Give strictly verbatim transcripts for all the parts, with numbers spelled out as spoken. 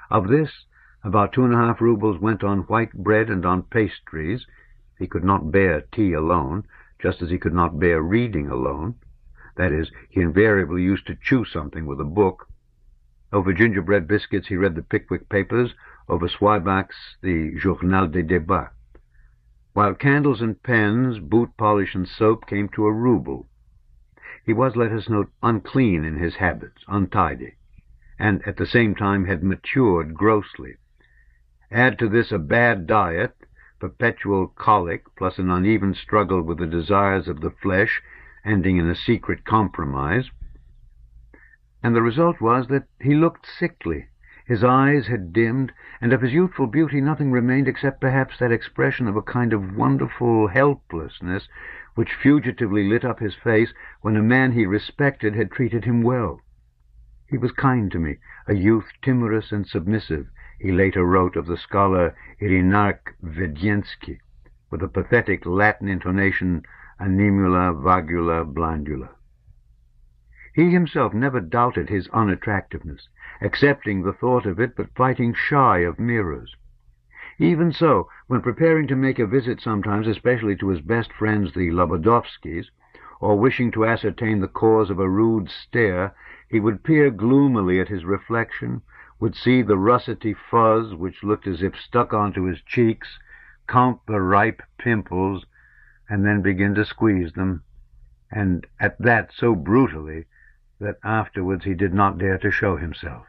Of this, about two and a half roubles went on white bread and on pastries. He could not bear tea alone, just as he could not bear reading alone. That is, he invariably used to chew something with a book. Over gingerbread biscuits he read the Pickwick Papers, over Swibach's the Journal des Débats. While candles and pens, boot polish and soap came to a rouble. He was, let us note, unclean in his habits, untidy, and at the same time had matured grossly. Add to this a bad diet, perpetual colic, plus an uneven struggle with the desires of the flesh, ending in a secret compromise, and the result was that he looked sickly. His eyes had dimmed, and of his youthful beauty nothing remained except perhaps that expression of a kind of wonderful helplessness which fugitively lit up his face when a man he respected had treated him well. He was kind to me, a youth timorous and submissive, he later wrote of the scholar Irinarch Vediensky, with a pathetic Latin intonation, animula, vagula, blandula. He himself never doubted his unattractiveness, accepting the thought of it, but fighting shy of mirrors. Even so, when preparing to make a visit sometimes, especially to his best friends the Lobodovskys, or wishing to ascertain the cause of a rude stare, he would peer gloomily at his reflection, would see the russety fuzz which looked as if stuck onto his cheeks, count the ripe pimples, and then begin to squeeze them, and at that so brutally that afterwards he did not dare to show himself.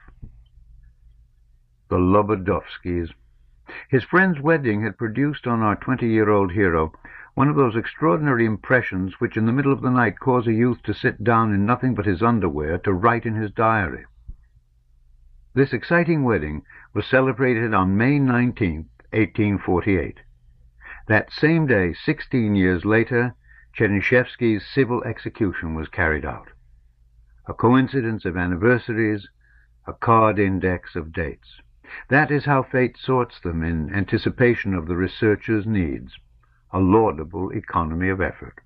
The Lobodovskys. His friend's wedding had produced on our twenty-year-old hero one of those extraordinary impressions which in the middle of the night cause a youth to sit down in nothing but his underwear to write in his diary. This exciting wedding was celebrated on May nineteenth, eighteen forty-eight. That same day, sixteen years later, Chernyshevsky's civil execution was carried out. A coincidence of anniversaries, a card index of dates. That is how fate sorts them in anticipation of the researcher's needs, a laudable economy of effort.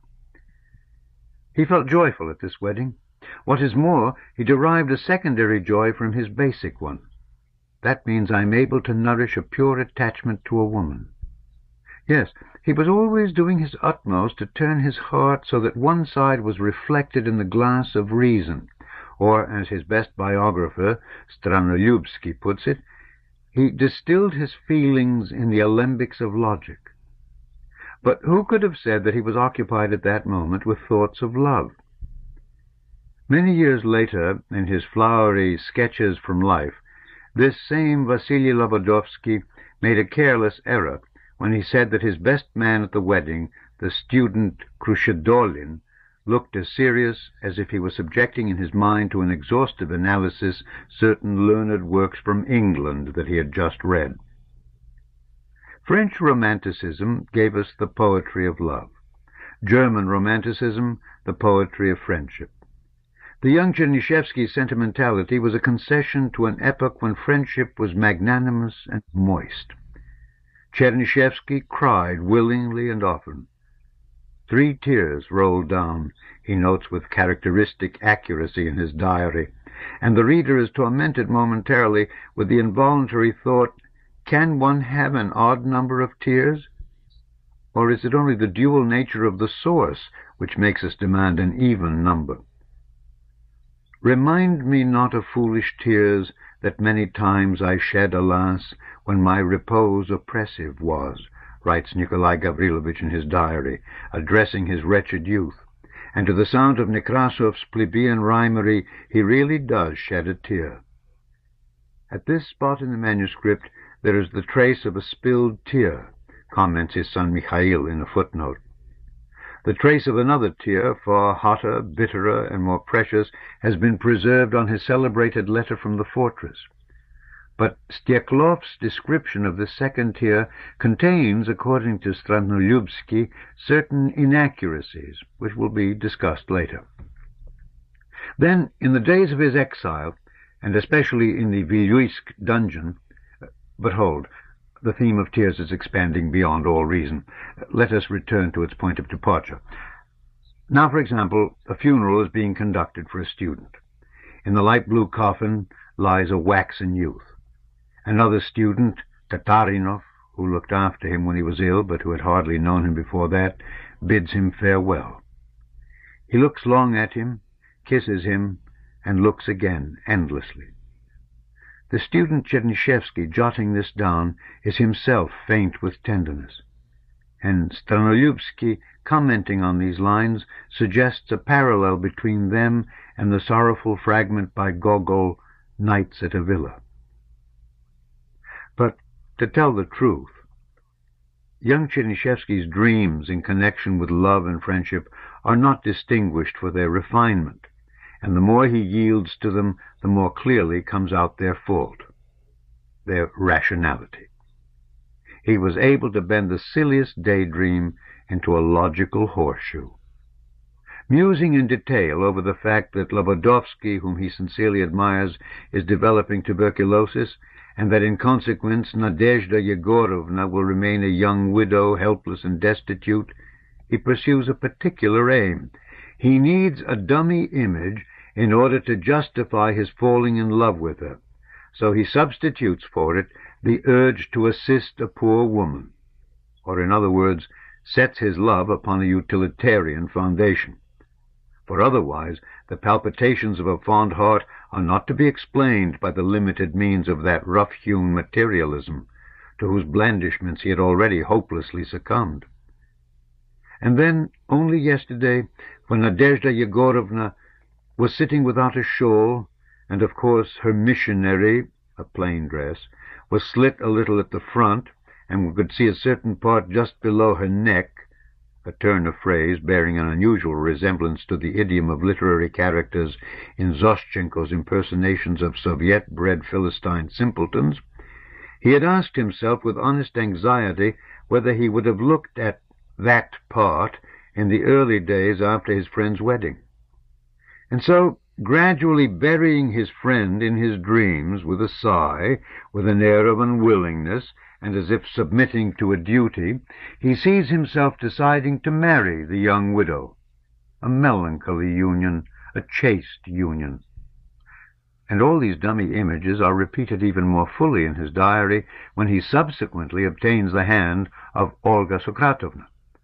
He felt joyful at this wedding. What is more, he derived a secondary joy from his basic one. That means I am able to nourish a pure attachment to a woman. Yes, he was always doing his utmost to turn his heart so that one side was reflected in the glass of reason, or, as his best biographer, Stranolubsky, puts it, he distilled his feelings in the alembics of logic. But who could have said that he was occupied at that moment with thoughts of love? Many years later, in his flowery Sketches from Life, this same Vasily Lobodovsky made a careless error when he said that his best man at the wedding, the student Krushedolin, looked as serious as if he were subjecting in his mind to an exhaustive analysis certain learned works from England that he had just read. French Romanticism gave us the poetry of love. German Romanticism, the poetry of friendship. The young Chernyshevsky's sentimentality was a concession to an epoch when friendship was magnanimous and moist. Chernyshevsky cried willingly and often. Three tears rolled down, he notes with characteristic accuracy in his diary, and the reader is tormented momentarily with the involuntary thought, can one have an odd number of tears? Or is it only the dual nature of the source which makes us demand an even number? Remind me not of foolish tears that many times I shed, alas, when my repose oppressive was, writes Nikolai Gavrilovich in his diary, addressing his wretched youth, and to the sound of Nekrasov's plebeian rhymery he really does shed a tear. At this spot in the manuscript there is the trace of a spilled tear, comments his son Mikhail in a footnote. The trace of another tear, far hotter, bitterer, and more precious, has been preserved on his celebrated letter from the fortress. But Steklow's description of this second tear contains, according to Stranolubsky, certain inaccuracies, which will be discussed later. Then, in the days of his exile, and especially in the Viluisk dungeon, but hold, the theme of tears is expanding beyond all reason. Let us return to its point of departure. Now, for example, a funeral is being conducted for a student. In the light blue coffin lies a waxen youth, Another student, Tatarinov, who looked after him when he was ill, but who had hardly known him before that, bids him farewell. He looks long at him, kisses him, and looks again, endlessly. The student Chernyshevsky, jotting this down, is himself faint with tenderness, and Stranolyubsky, commenting on these lines, suggests a parallel between them and the sorrowful fragment by Gogol, Nights at a Villa. But, to tell the truth, young Chernyshevsky's dreams in connection with love and friendship are not distinguished for their refinement, and the more he yields to them, the more clearly comes out their fault, their rationality. He was able to bend the silliest daydream into a logical horseshoe. Musing in detail over the fact that Lobodovsky, whom he sincerely admires, is developing tuberculosis, and that in consequence Nadezhda Yegorovna will remain a young widow, helpless and destitute, he pursues a particular aim. He needs a dummy image in order to justify his falling in love with her, so he substitutes for it the urge to assist a poor woman, or in other words, sets his love upon a utilitarian foundation. For otherwise the palpitations of a fond heart are not to be explained by the limited means of that rough-hewn materialism, to whose blandishments he had already hopelessly succumbed. And then, only yesterday, when Nadezhda Yegorovna was sitting without a shawl, and of course her missionary, a plain dress, was slit a little at the front, and we could see a certain part just below her neck, a turn of phrase bearing an unusual resemblance to the idiom of literary characters in Zoschenko's impersonations of Soviet-bred Philistine simpletons, he had asked himself with honest anxiety whether he would have looked at that part in the early days after his friend's wedding. And so, gradually burying his friend in his dreams with a sigh, with an air of unwillingness, and as if submitting to a duty, he sees himself deciding to marry the young widow. A melancholy union, a chaste union. And all these dummy images are repeated even more fully in his diary when he subsequently obtains the hand of Olga Sokratovna.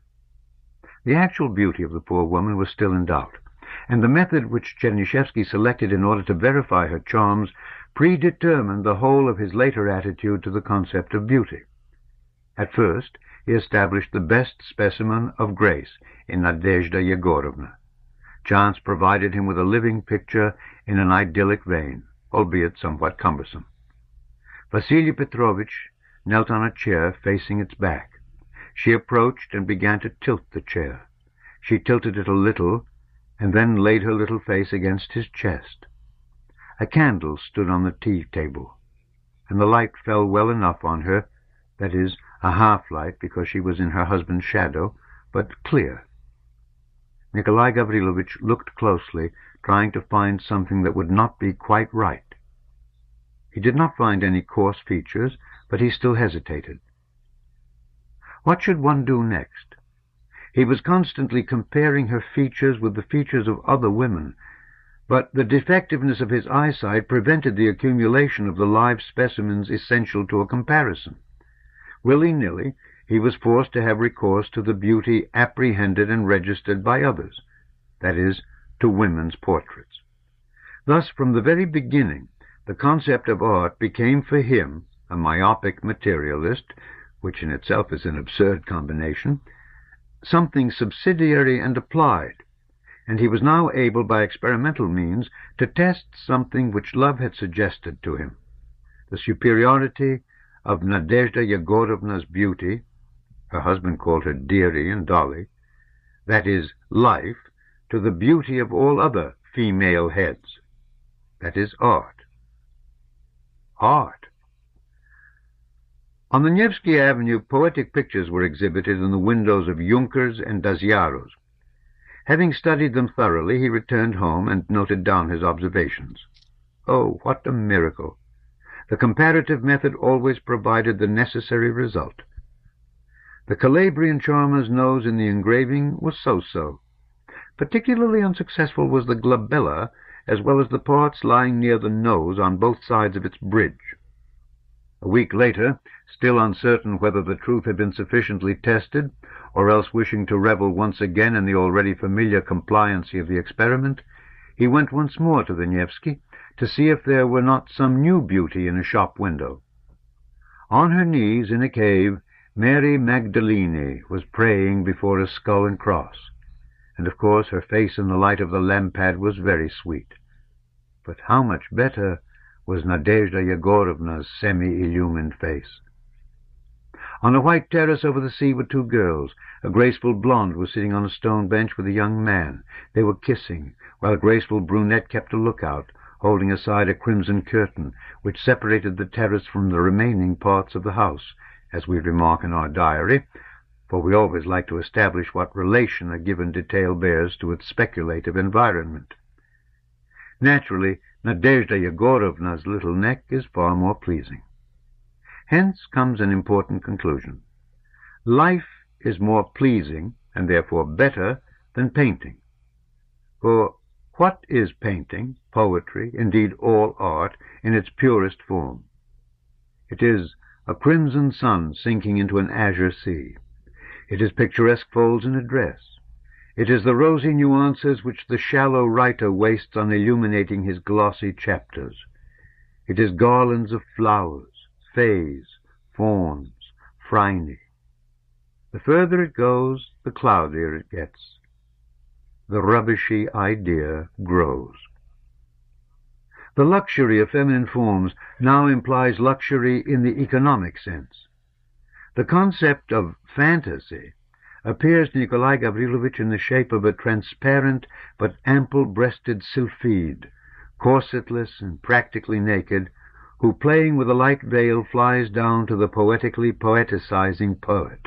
The actual beauty of the poor woman was still in doubt, and the method which Chernyshevsky selected in order to verify her charms predetermined the whole of his later attitude to the concept of beauty. At first, he established the best specimen of grace in Nadezhda Yegorovna. Chance provided him with a living picture in an idyllic vein, albeit somewhat cumbersome. Vasily Petrovich knelt on a chair facing its back. She approached and began to tilt the chair. She tilted it a little, and then laid her little face against his chest. A candle stood on the tea-table, and the light fell well enough on her, that is, a half-light because she was in her husband's shadow, but clear. Nikolai Gavrilovich looked closely, trying to find something that would not be quite right. He did not find any coarse features, but he still hesitated. What should one do next? He was constantly comparing her features with the features of other women, but the defectiveness of his eyesight prevented the accumulation of the live specimens essential to a comparison. Willy-nilly, he was forced to have recourse to the beauty apprehended and registered by others, that is, to women's portraits. Thus, from the very beginning, the concept of art became for him, a myopic materialist, which in itself is an absurd combination, something subsidiary and applied, and he was now able by experimental means to test something which love had suggested to him, the superiority of Nadezhda Yegorovna's beauty, her husband called her dearie and dolly, that is, life, to the beauty of all other female heads, that is, art. Art. On the Nevsky Avenue, poetic pictures were exhibited in the windows of Junkers and Daziaros. Having studied them thoroughly, he returned home and noted down his observations. Oh, what a miracle! The comparative method always provided the necessary result. The Calabrian charmer's nose in the engraving was so-so. Particularly unsuccessful was the glabella, as well as the parts lying near the nose on both sides of its bridge. A week later, still uncertain whether the truth had been sufficiently tested, or else wishing to revel once again in the already familiar compliancy of the experiment, he went once more to the Nevsky to see if there were not some new beauty in a shop window. On her knees in a cave, Mary Magdalene was praying before a skull and cross, and of course her face in the light of the lampad was very sweet. But how much better was Nadezhda Yegorovna's semi-illumined face. On a white terrace over the sea were two girls. A graceful blonde was sitting on a stone bench with a young man. They were kissing, while a graceful brunette kept a lookout, holding aside a crimson curtain, which separated the terrace from the remaining parts of the house, as we remark in our diary, for we always like to establish what relation a given detail bears to its speculative environment. Naturally, Nadezhda Yegorovna's little neck is far more pleasing. Hence comes an important conclusion. Life is more pleasing, and therefore better, than painting. For what is painting, poetry, indeed all art, in its purest form? It is a crimson sun sinking into an azure sea. It is picturesque folds in a dress. It is the rosy nuances which the shallow writer wastes on illuminating his glossy chapters. It is garlands of flowers, fays, fawns, phryne. The further it goes, the cloudier it gets. The rubbishy idea grows. The luxury of feminine forms now implies luxury in the economic sense. The concept of fantasy appears to Nikolai Gavrilovich in the shape of a transparent but ample-breasted sylphide, corsetless and practically naked, who, playing with a light veil, flies down to the poetically poeticizing poet.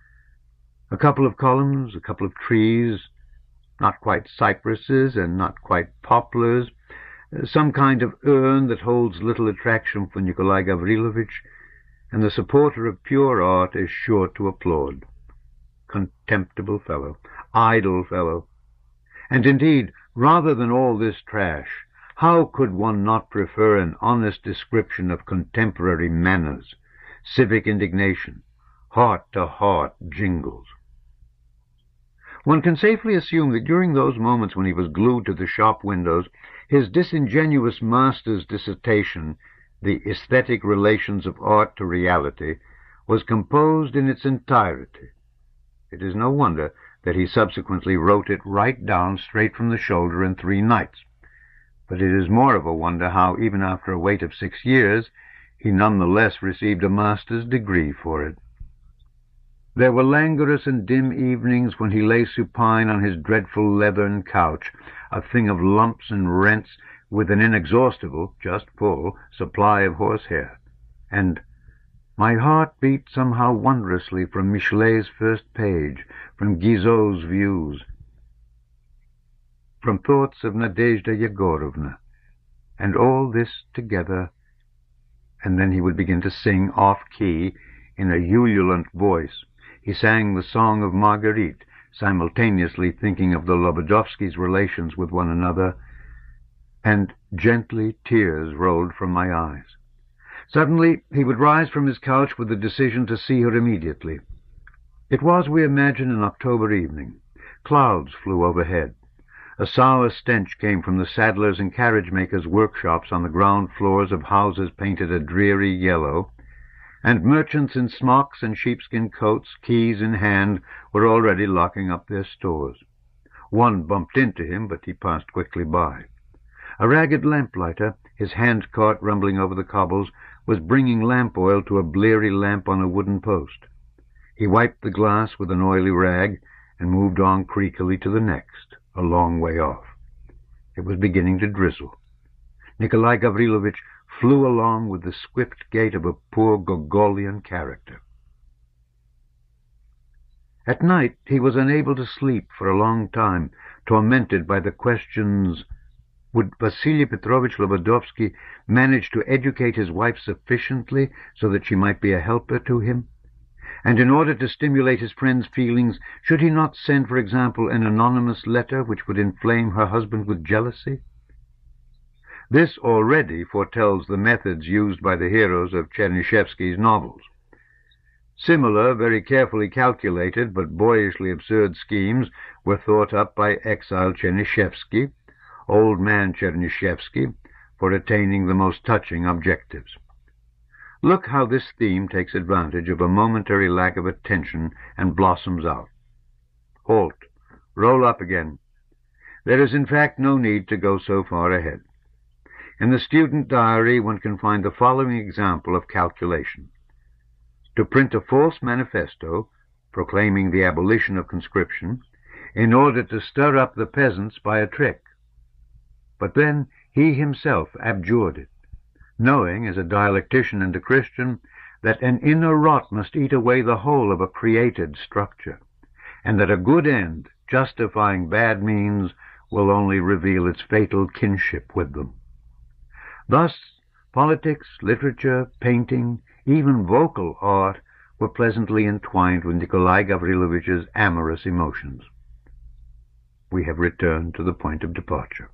A couple of columns, a couple of trees, not quite cypresses and not quite poplars, some kind of urn that holds little attraction for Nikolai Gavrilovich, and the supporter of pure art is sure to applaud. Contemptible fellow, idle fellow. And indeed, rather than all this trash, how could one not prefer an honest description of contemporary manners, civic indignation, heart-to-heart jingles? One can safely assume that during those moments when he was glued to the shop windows, his disingenuous master's dissertation, The Aesthetic Relations of Art to Reality, was composed in its entirety. It is no wonder that he subsequently wrote it right down straight from the shoulder in three nights. But it is more of a wonder how, even after a wait of six years, he nonetheless received a master's degree for it. There were languorous and dim evenings when he lay supine on his dreadful leathern couch, a thing of lumps and rents, with an inexhaustible, just full, supply of horsehair. And my heart beat somehow wondrously from Michelet's first page, from Guizot's views, from thoughts of Nadezhda Yegorovna, and all this together, and then he would begin to sing off-key in a ululant voice. He sang the song of Marguerite, simultaneously thinking of the Lobodovskys' relations with one another, and gently tears rolled from my eyes. Suddenly he would rise from his couch with the decision to see her immediately. It was, we imagine, an October evening. Clouds flew overhead. A sour stench came from the saddlers' and carriage-makers' workshops on the ground floors of houses painted a dreary yellow, and merchants in smocks and sheepskin coats, keys in hand, were already locking up their stores. One bumped into him, but he passed quickly by. A ragged lamplighter, his hand-cart rumbling over the cobbles, was bringing lamp oil to a bleary lamp on a wooden post. He wiped the glass with an oily rag and moved on creakily to the next, a long way off. It was beginning to drizzle. Nikolai Gavrilovich flew along with the swift gait of a poor Gogolian character. At night he was unable to sleep for a long time, tormented by the questions: would Vasily Petrovich Lobodovsky manage to educate his wife sufficiently so that she might be a helper to him? And in order to stimulate his friend's feelings, should he not send, for example, an anonymous letter which would inflame her husband with jealousy? This already foretells the methods used by the heroes of Chernyshevsky's novels. Similar, very carefully calculated but boyishly absurd schemes were thought up by exiled Chernyshevsky, old man Chernyshevsky, for attaining the most touching objectives. Look how this theme takes advantage of a momentary lack of attention and blossoms out. Halt. Roll up again. There is in fact no need to go so far ahead. In the student diary one can find the following example of calculation. To print a false manifesto proclaiming the abolition of conscription in order to stir up the peasants by a trick. But then he himself abjured it, knowing, as a dialectician and a Christian, that an inner rot must eat away the whole of a created structure, and that a good end, justifying bad means, will only reveal its fatal kinship with them. Thus, politics, literature, painting, even vocal art were pleasantly entwined with Nikolai Gavrilovich's amorous emotions. We have returned to the point of departure.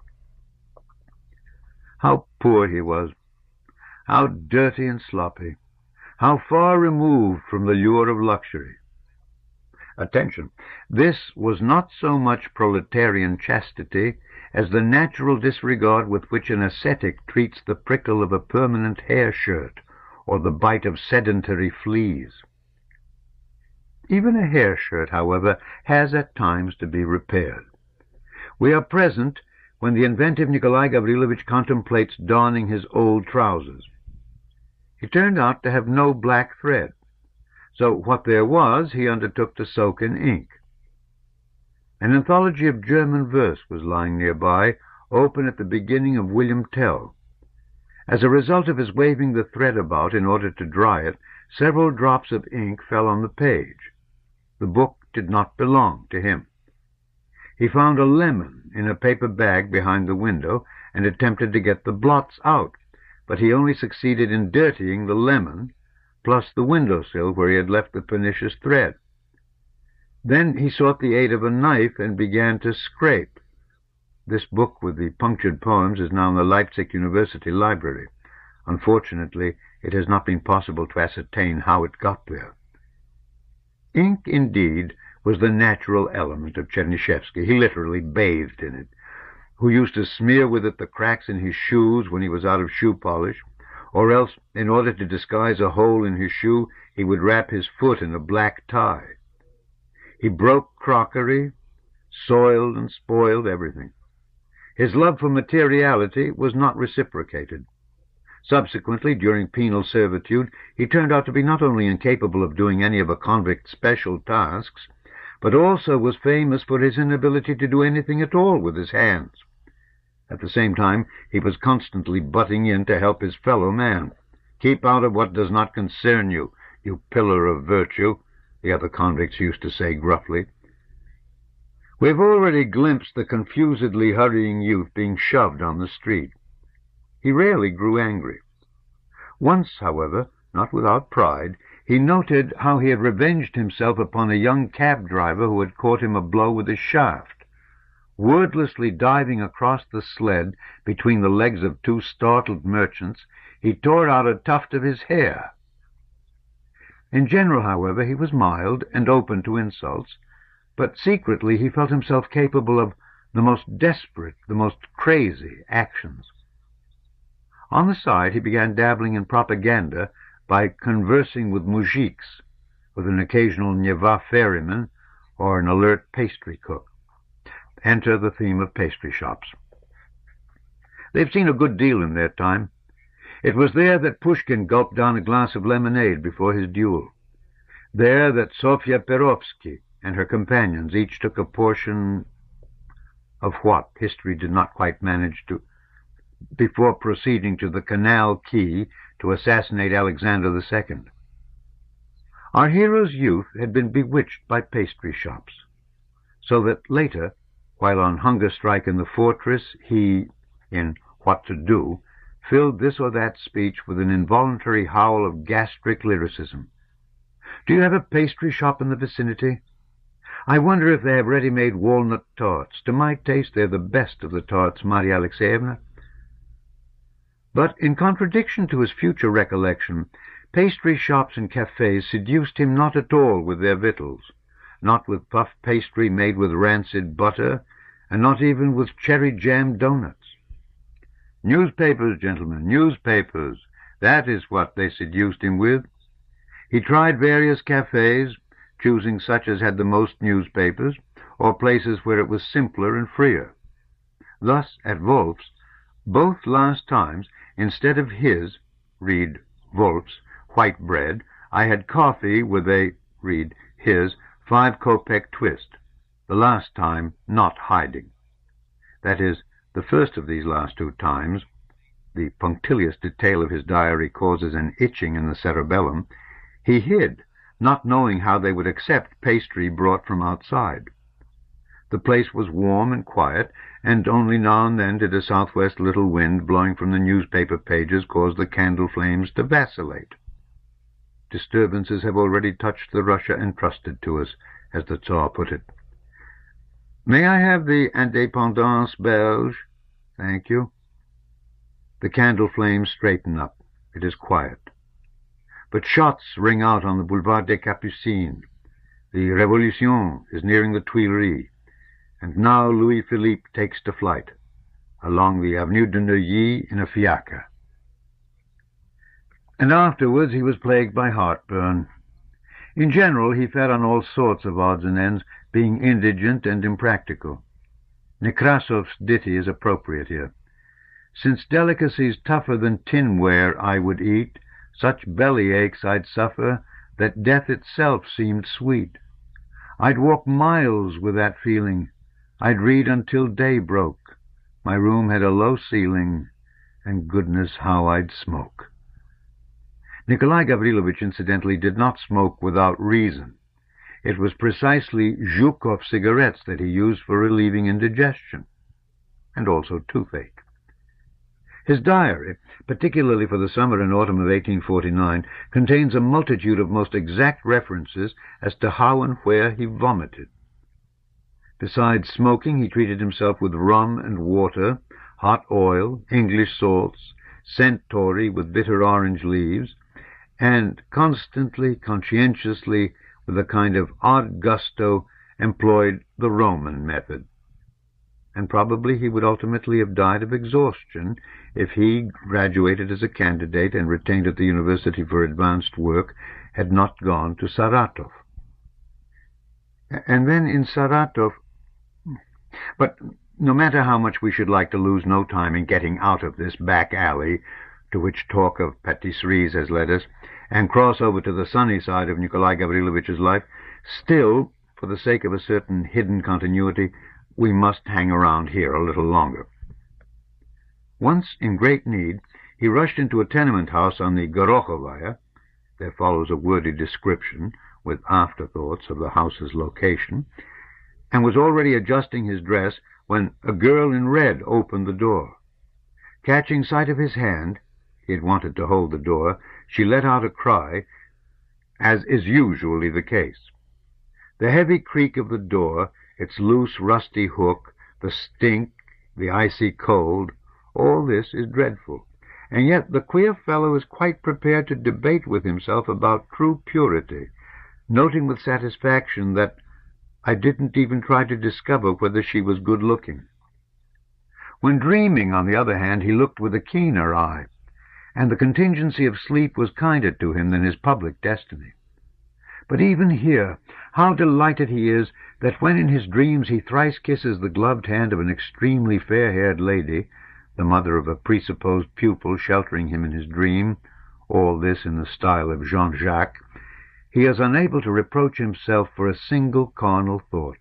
How poor he was, how dirty and sloppy, how far removed from the lure of luxury. Attention, this was not so much proletarian chastity as the natural disregard with which an ascetic treats the prickle of a permanent hair-shirt or the bite of sedentary fleas. Even a hair-shirt, however, has at times to be repaired. We are present when the inventive Nikolai Gavrilovich contemplates donning his old trousers. He turned out to have no black thread, so what there was he undertook to soak in ink. An anthology of German verse was lying nearby, open at the beginning of William Tell. As a result of his waving the thread about in order to dry it, several drops of ink fell on the page. The book did not belong to him. He found a lemon in a paper bag behind the window and attempted to get the blots out, but he only succeeded in dirtying the lemon, plus the windowsill where he had left the pernicious thread. Then he sought the aid of a knife and began to scrape. This book with the punctured poems is now in the Leipzig University Library. Unfortunately, it has not been possible to ascertain how it got there. Ink, indeed, was the natural element of Chernyshevsky. He literally bathed in it, who used to smear with it the cracks in his shoes when he was out of shoe polish, or else, in order to disguise a hole in his shoe, he would wrap his foot in a black tie. He broke crockery, soiled and spoiled everything. His love for materiality was not reciprocated. Subsequently, during penal servitude, he turned out to be not only incapable of doing any of a convict's special tasks, but also was famous for his inability to do anything at all with his hands. At the same time, he was constantly butting in to help his fellow man. "Keep out of what does not concern you, you pillar of virtue," the other convicts used to say gruffly. We have already glimpsed the confusedly hurrying youth being shoved on the street. He rarely grew angry. Once, however, not without pride, he noted how he had revenged himself upon a young cab driver who had caught him a blow with his shaft. Wordlessly diving across the sled between the legs of two startled merchants, he tore out a tuft of his hair. In general, however, he was mild and open to insults, but secretly he felt himself capable of the most desperate, the most crazy actions. On the side, he began dabbling in propaganda by conversing with moujiks, with an occasional Neva ferryman or an alert pastry cook. Enter the theme of pastry shops. They've seen a good deal in their time. It was there that Pushkin gulped down a glass of lemonade before his duel. There that Sofia Perovsky and her companions each took a portion of what history did not quite manage to, before proceeding to the Canal Quay to assassinate Alexander the Second. Our hero's youth had been bewitched by pastry shops, so that later, while on hunger strike in the fortress, he, in What to Do, filled this or that speech with an involuntary howl of gastric lyricism. "Do you have a pastry shop in the vicinity? I wonder if they have ready-made walnut tarts. To my taste, they're the best of the tarts, Marya Alexeyevna." But in contradiction to his future recollection, pastry shops and cafes seduced him not at all with their victuals, not with puff pastry made with rancid butter, and not even with cherry-jam doughnuts. Newspapers, gentlemen, newspapers, that is what they seduced him with. He tried various cafes, choosing such as had the most newspapers, or places where it was simpler and freer. Thus, at Wolf's, both last times, instead of his, read Wolf's, white bread, I had coffee with a, read his, five-kopeck twist, the last time not hiding. That is, the first of these last two times, the punctilious detail of his diary causes an itching in the cerebellum, he hid, not knowing how they would accept pastry brought from outside. The place was warm and quiet, and only now and then did a southwest little wind blowing from the newspaper pages cause the candle flames to vacillate. Disturbances have already touched the Russia entrusted to us, as the Tsar put it. May I have the Indépendance Belge? Thank you. The candle flames straighten up. It is quiet. But shots ring out on the Boulevard des Capucines. The Révolution is nearing the Tuileries, and now Louis-Philippe takes to flight, along the Avenue de Neuilly in a fiacre. And afterwards he was plagued by heartburn. In general, he fed on all sorts of odds and ends, being indigent and impractical. Nekrasov's ditty is appropriate here. Since delicacies tougher than tinware I would eat, such belly aches I'd suffer, that death itself seemed sweet. I'd walk miles with that feeling. I'd read until day broke. My room had a low ceiling, and goodness how I'd smoke. Nikolai Gavrilovich, incidentally, did not smoke without reason. It was precisely Zhukov cigarettes that he used for relieving indigestion, and also toothache. His diary, particularly for the summer and autumn of eighteen forty-nine, contains a multitude of most exact references as to how and where he vomited. Besides smoking, he treated himself with rum and water, hot oil, English salts, scent tory with bitter orange leaves, and constantly, conscientiously, with a kind of odd gusto, employed the Roman method. And probably he would ultimately have died of exhaustion if he, graduated as a candidate and retained at the University for Advanced Work, had not gone to Saratov. And then in Saratov... But no matter how much we should like to lose no time in getting out of this back alley to which talk of patisseries has led us, and cross over to the sunny side of Nikolai Gavrilovich's life, still, for the sake of a certain hidden continuity, we must hang around here a little longer. Once, in great need, he rushed into a tenement house on the Gorokhovaya. There follows a wordy description, with afterthoughts, of the house's location, and was already adjusting his dress when a girl in red opened the door. Catching sight of his hand, he had wanted to hold the door, she let out a cry, as is usually the case. The heavy creak of the door, its loose, rusty hook, the stink, the icy cold, all this is dreadful, and yet the queer fellow is quite prepared to debate with himself about true purity, noting with satisfaction that I didn't even try to discover whether she was good-looking. When dreaming, on the other hand, he looked with a keener eye, and the contingency of sleep was kinder to him than his public destiny. But even here, how delighted he is that when in his dreams he thrice kisses the gloved hand of an extremely fair-haired lady, the mother of a presupposed pupil sheltering him in his dream, all this in the style of Jean-Jacques, he is unable to reproach himself for a single carnal thought.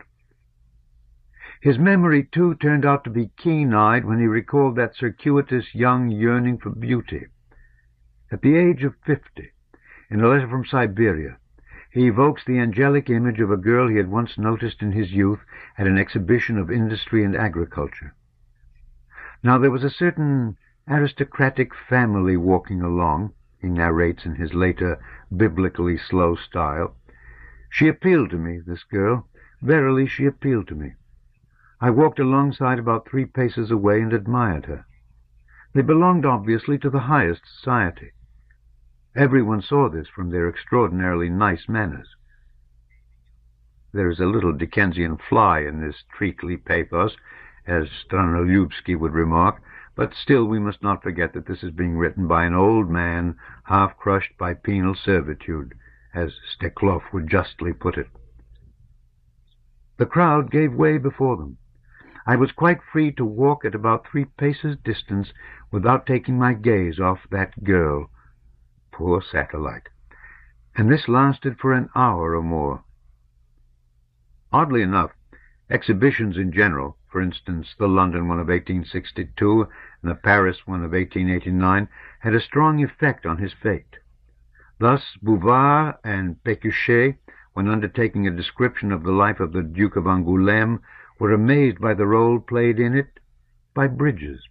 His memory, too, turned out to be keen-eyed when he recalled that circuitous young yearning for beauty. At the age of fifty, in a letter from Siberia, he evokes the angelic image of a girl he had once noticed in his youth at an exhibition of industry and agriculture. Now there was a certain aristocratic family walking along, he narrates in his later biblically slow style. She appealed to me, this girl. Verily she appealed to me. I walked alongside about three paces away and admired her. They belonged obviously to the highest society. Everyone saw this from their extraordinarily nice manners. There is a little Dickensian fly in this treacly pathos, as Stranolubsky would remark, but still we must not forget that this is being written by an old man half-crushed by penal servitude, as Steklov would justly put it. The crowd gave way before them. I was quite free to walk at about three paces distance without taking my gaze off that girl. Poor satellite. And this lasted for an hour or more. Oddly enough, exhibitions in general, for instance the London one of eighteen sixty-two and the Paris one of eighteen eighty-nine, had a strong effect on his fate. Thus Bouvard and Pécuchet, when undertaking a description of the life of the Duke of Angoulême, were amazed by the role played in it by Bridges.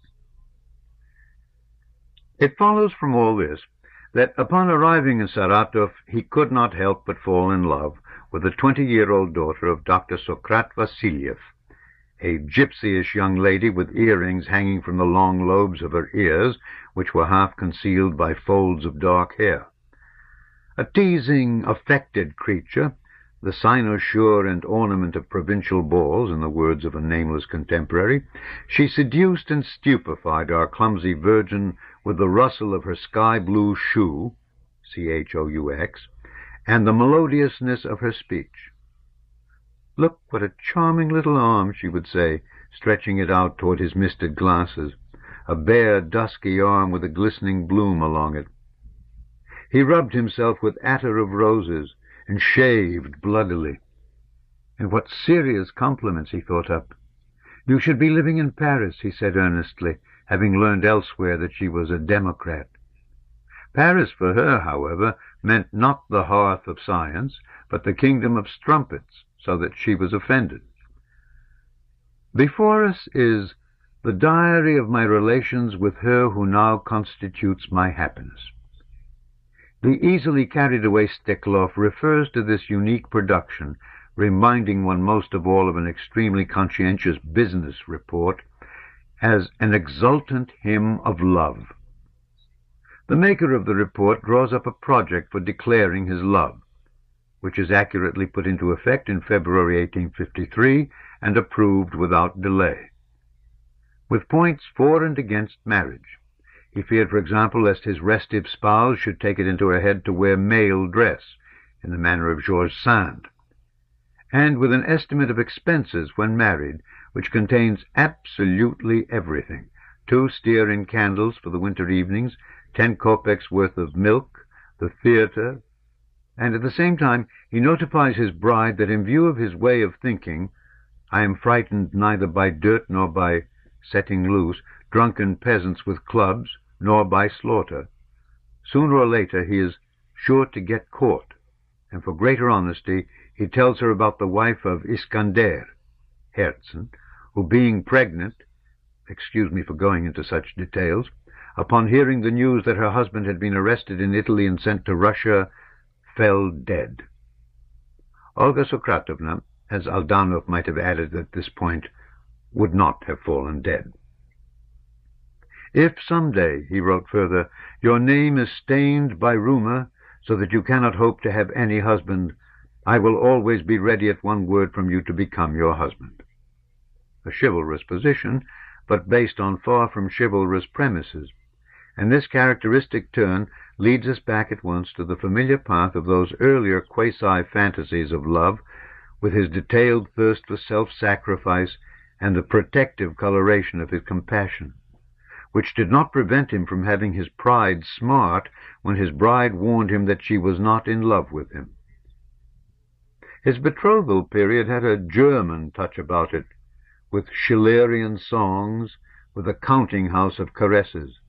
It follows from all this that upon arriving in Saratov he could not help but fall in love with the twenty-year-old daughter of Doctor Sokrat Vassiliev, a gypsyish young lady with earrings hanging from the long lobes of her ears, which were half concealed by folds of dark hair. A teasing, affected creature, the cynosure and ornament of provincial balls, in the words of a nameless contemporary, she seduced and stupefied our clumsy virgin with the rustle of her sky-blue shoe, C H O U X, and the melodiousness of her speech. "Look, what a charming little arm," she would say, stretching it out toward his misted glasses, a bare, dusky arm with a glistening bloom along it. He rubbed himself with attar of roses, and shaved bloodily. And what serious compliments he thought up. "You should be living in Paris," he said earnestly, having learned elsewhere that she was a democrat. Paris for her, however, meant not the hearth of science, but the kingdom of strumpets, so that she was offended. Before us is the diary of my relations with her who now constitutes my happiness. The easily carried away Steklov refers to this unique production, reminding one most of all of an extremely conscientious business report, as an exultant hymn of love. The maker of the report draws up a project for declaring his love, which is accurately put into effect in February eighteen fifty-three and approved without delay, with points for and against marriage. He feared, for example, lest his restive spouse should take it into her head to wear male dress, in the manner of George Sand, and with an estimate of expenses when married, which contains absolutely everything: two stearine candles for the winter evenings, ten kopecks worth of milk, the theatre, and at the same time he notifies his bride that in view of his way of thinking, "I am frightened neither by dirt nor by setting loose drunken peasants with clubs, nor by slaughter. Sooner or later he is sure to get caught," and for greater honesty he tells her about the wife of Iskander, Herzen, who being pregnant, excuse me for going into such details, upon hearing the news that her husband had been arrested in Italy and sent to Russia, fell dead. Olga Sokratovna, as Aldanov might have added at this point, would not have fallen dead. "If some day," he wrote further, "your name is stained by rumor, so that you cannot hope to have any husband, I will always be ready at one word from you to become your husband." A chivalrous position, but based on far from chivalrous premises, and this characteristic turn leads us back at once to the familiar path of those earlier quasi-fantasies of love, with his detailed thirst for self-sacrifice and the protective coloration of his compassion, which did not prevent him from having his pride smart when his bride warned him that she was not in love with him. His betrothal period had a German touch about it, with Schillerian songs, with a counting-house of caresses.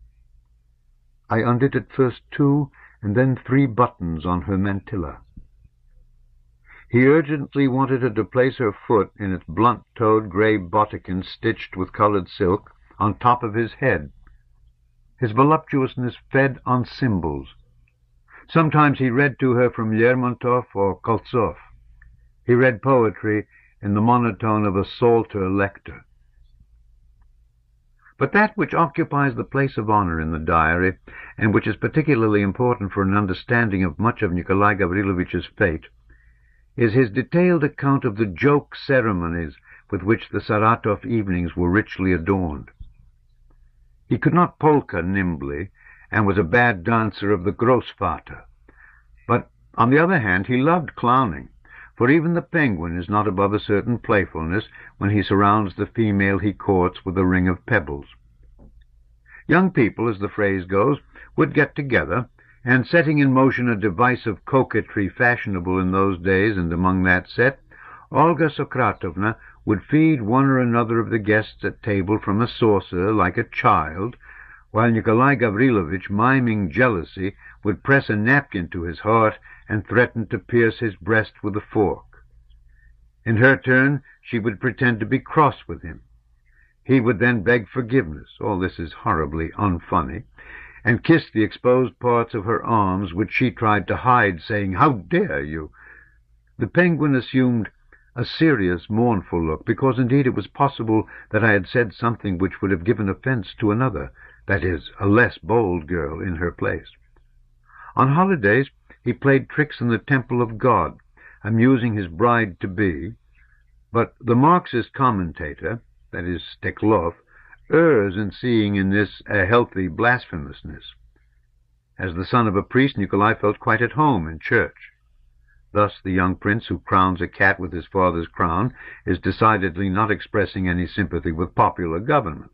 I undid at first two and then three buttons on her mantilla. He urgently wanted her to place her foot in its blunt-toed grey botteken stitched with colored silk on top of his head. His voluptuousness fed on symbols. Sometimes he read to her from Lermontov or Koltsov. He read poetry in the monotone of a Psalter lector. But that which occupies the place of honor in the diary, and which is particularly important for an understanding of much of Nikolai Gavrilovich's fate, is his detailed account of the joke ceremonies with which the Saratov evenings were richly adorned. He could not polka nimbly, and was a bad dancer of the Grossvater. But, on the other hand, he loved clowning, for even the penguin is not above a certain playfulness when he surrounds the female he courts with a ring of pebbles. Young people, as the phrase goes, would get together, and setting in motion a device of coquetry fashionable in those days and among that set, Olga Sokratovna would feed one or another of the guests at table from a saucer like a child, while Nikolai Gavrilovich, miming jealousy, would press a napkin to his heart and threaten to pierce his breast with a fork. In her turn, she would pretend to be cross with him. He would then beg forgiveness, all this is horribly unfunny, and kiss the exposed parts of her arms, which she tried to hide, saying, "How dare you?" The penguin assumed a serious, mournful look, because indeed it was possible that I had said something which would have given offense to another, that is, a less bold girl in her place. On holidays, he played tricks in the temple of God, amusing his bride-to-be, but the Marxist commentator, that is, Steklov, errs in seeing in this a healthy blasphemousness. As the son of a priest, Nikolai felt quite at home in church. Thus the young prince who crowns a cat with his father's crown is decidedly not expressing any sympathy with popular government.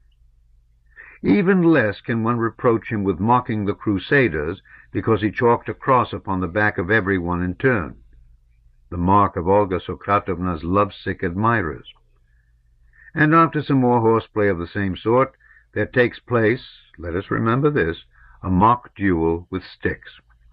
Even less can one reproach him with mocking the Crusaders because he chalked a cross upon the back of everyone in turn, the mark of Olga Sokratovna's lovesick admirers. And after some more horseplay of the same sort, there takes place, let us remember this, a mock duel with sticks.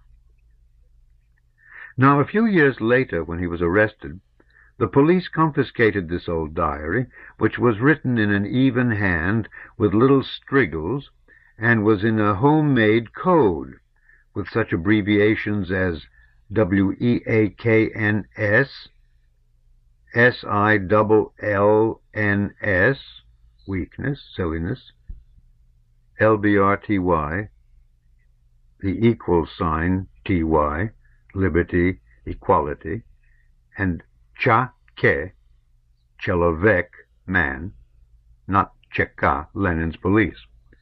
Now, a few years later, when he was arrested, the police confiscated this old diary, which was written in an even hand with little striggles, and was in a homemade code, with such abbreviations as W E A K N S, S I L L N S, weakness, silliness, L B R T Y, the equal sign T Y, liberty, equality, and Cha-ke, Chelovek, man, not Cheka, Lenin's police.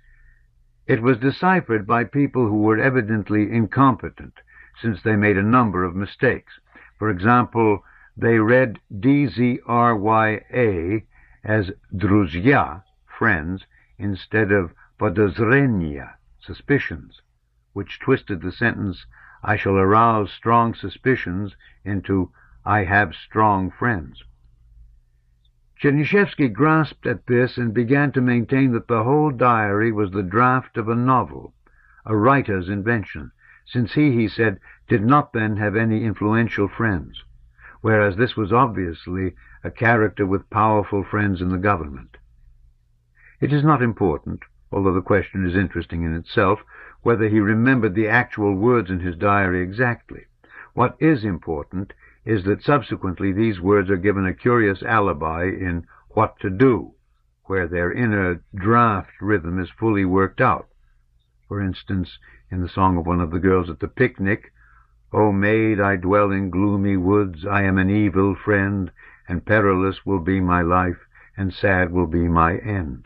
It was deciphered by people who were evidently incompetent, since they made a number of mistakes. For example, they read D Z R Y A as druzhya, friends, instead of podozrenia, suspicions, which twisted the sentence, "I shall arouse strong suspicions," into "I have strong friends." Chernyshevsky grasped at this and began to maintain that the whole diary was the draft of a novel, a writer's invention, since he, he said, did not then have any influential friends, whereas this was obviously a character with powerful friends in the government. It is not important, although the question is interesting in itself, whether he remembered the actual words in his diary exactly. What is important is that subsequently these words are given a curious alibi in What to Do, where their inner draft rhythm is fully worked out. For instance, in the song of one of the girls at the picnic, "O maid, I dwell in gloomy woods, I am an evil friend, and perilous will be my life, and sad will be my end."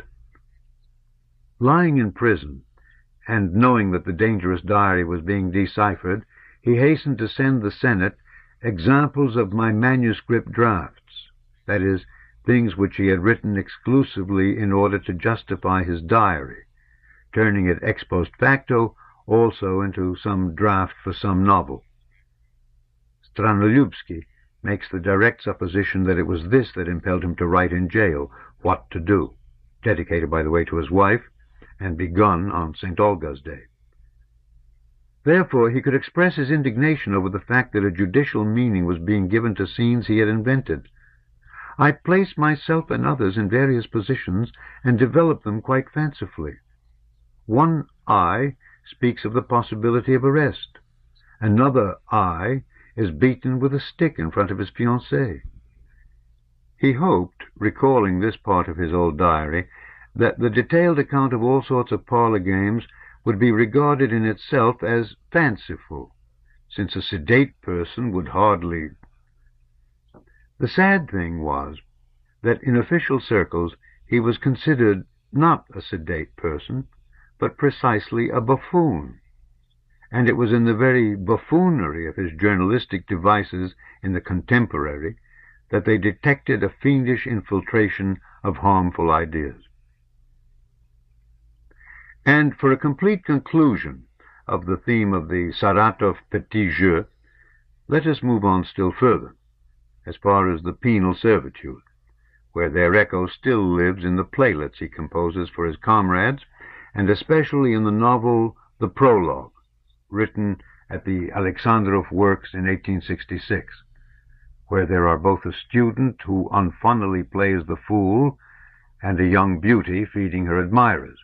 Lying in prison, and knowing that the dangerous diary was being deciphered, he hastened to send the Senate examples of my manuscript drafts, that is, things which he had written exclusively in order to justify his diary, turning it ex post facto also into some draft for some novel. Stranolubsky makes the direct supposition that it was this that impelled him to write in jail What to Do, dedicated, by the way, to his wife, and begun on Saint Olga's Day. Therefore, he could express his indignation over the fact that a judicial meaning was being given to scenes he had invented. "I place myself and others in various positions and develop them quite fancifully. One I speaks of the possibility of arrest. Another I is beaten with a stick in front of his fiancée." He hoped, recalling this part of his old diary, that the detailed account of all sorts of parlor games would be regarded in itself as fanciful, since a sedate person would hardly... The sad thing was that in official circles he was considered not a sedate person, but precisely a buffoon, and it was in the very buffoonery of his journalistic devices in the Contemporary that they detected a fiendish infiltration of harmful ideas. And for a complete conclusion of the theme of the Saratov petit jeu, let us move on still further, as far as the penal servitude, where their echo still lives in the playlets he composes for his comrades, and especially in the novel The Prologue, written at the Alexandrov Works in eighteen sixty-six, where there are both a student who unfunnily plays the fool and a young beauty feeding her admirers.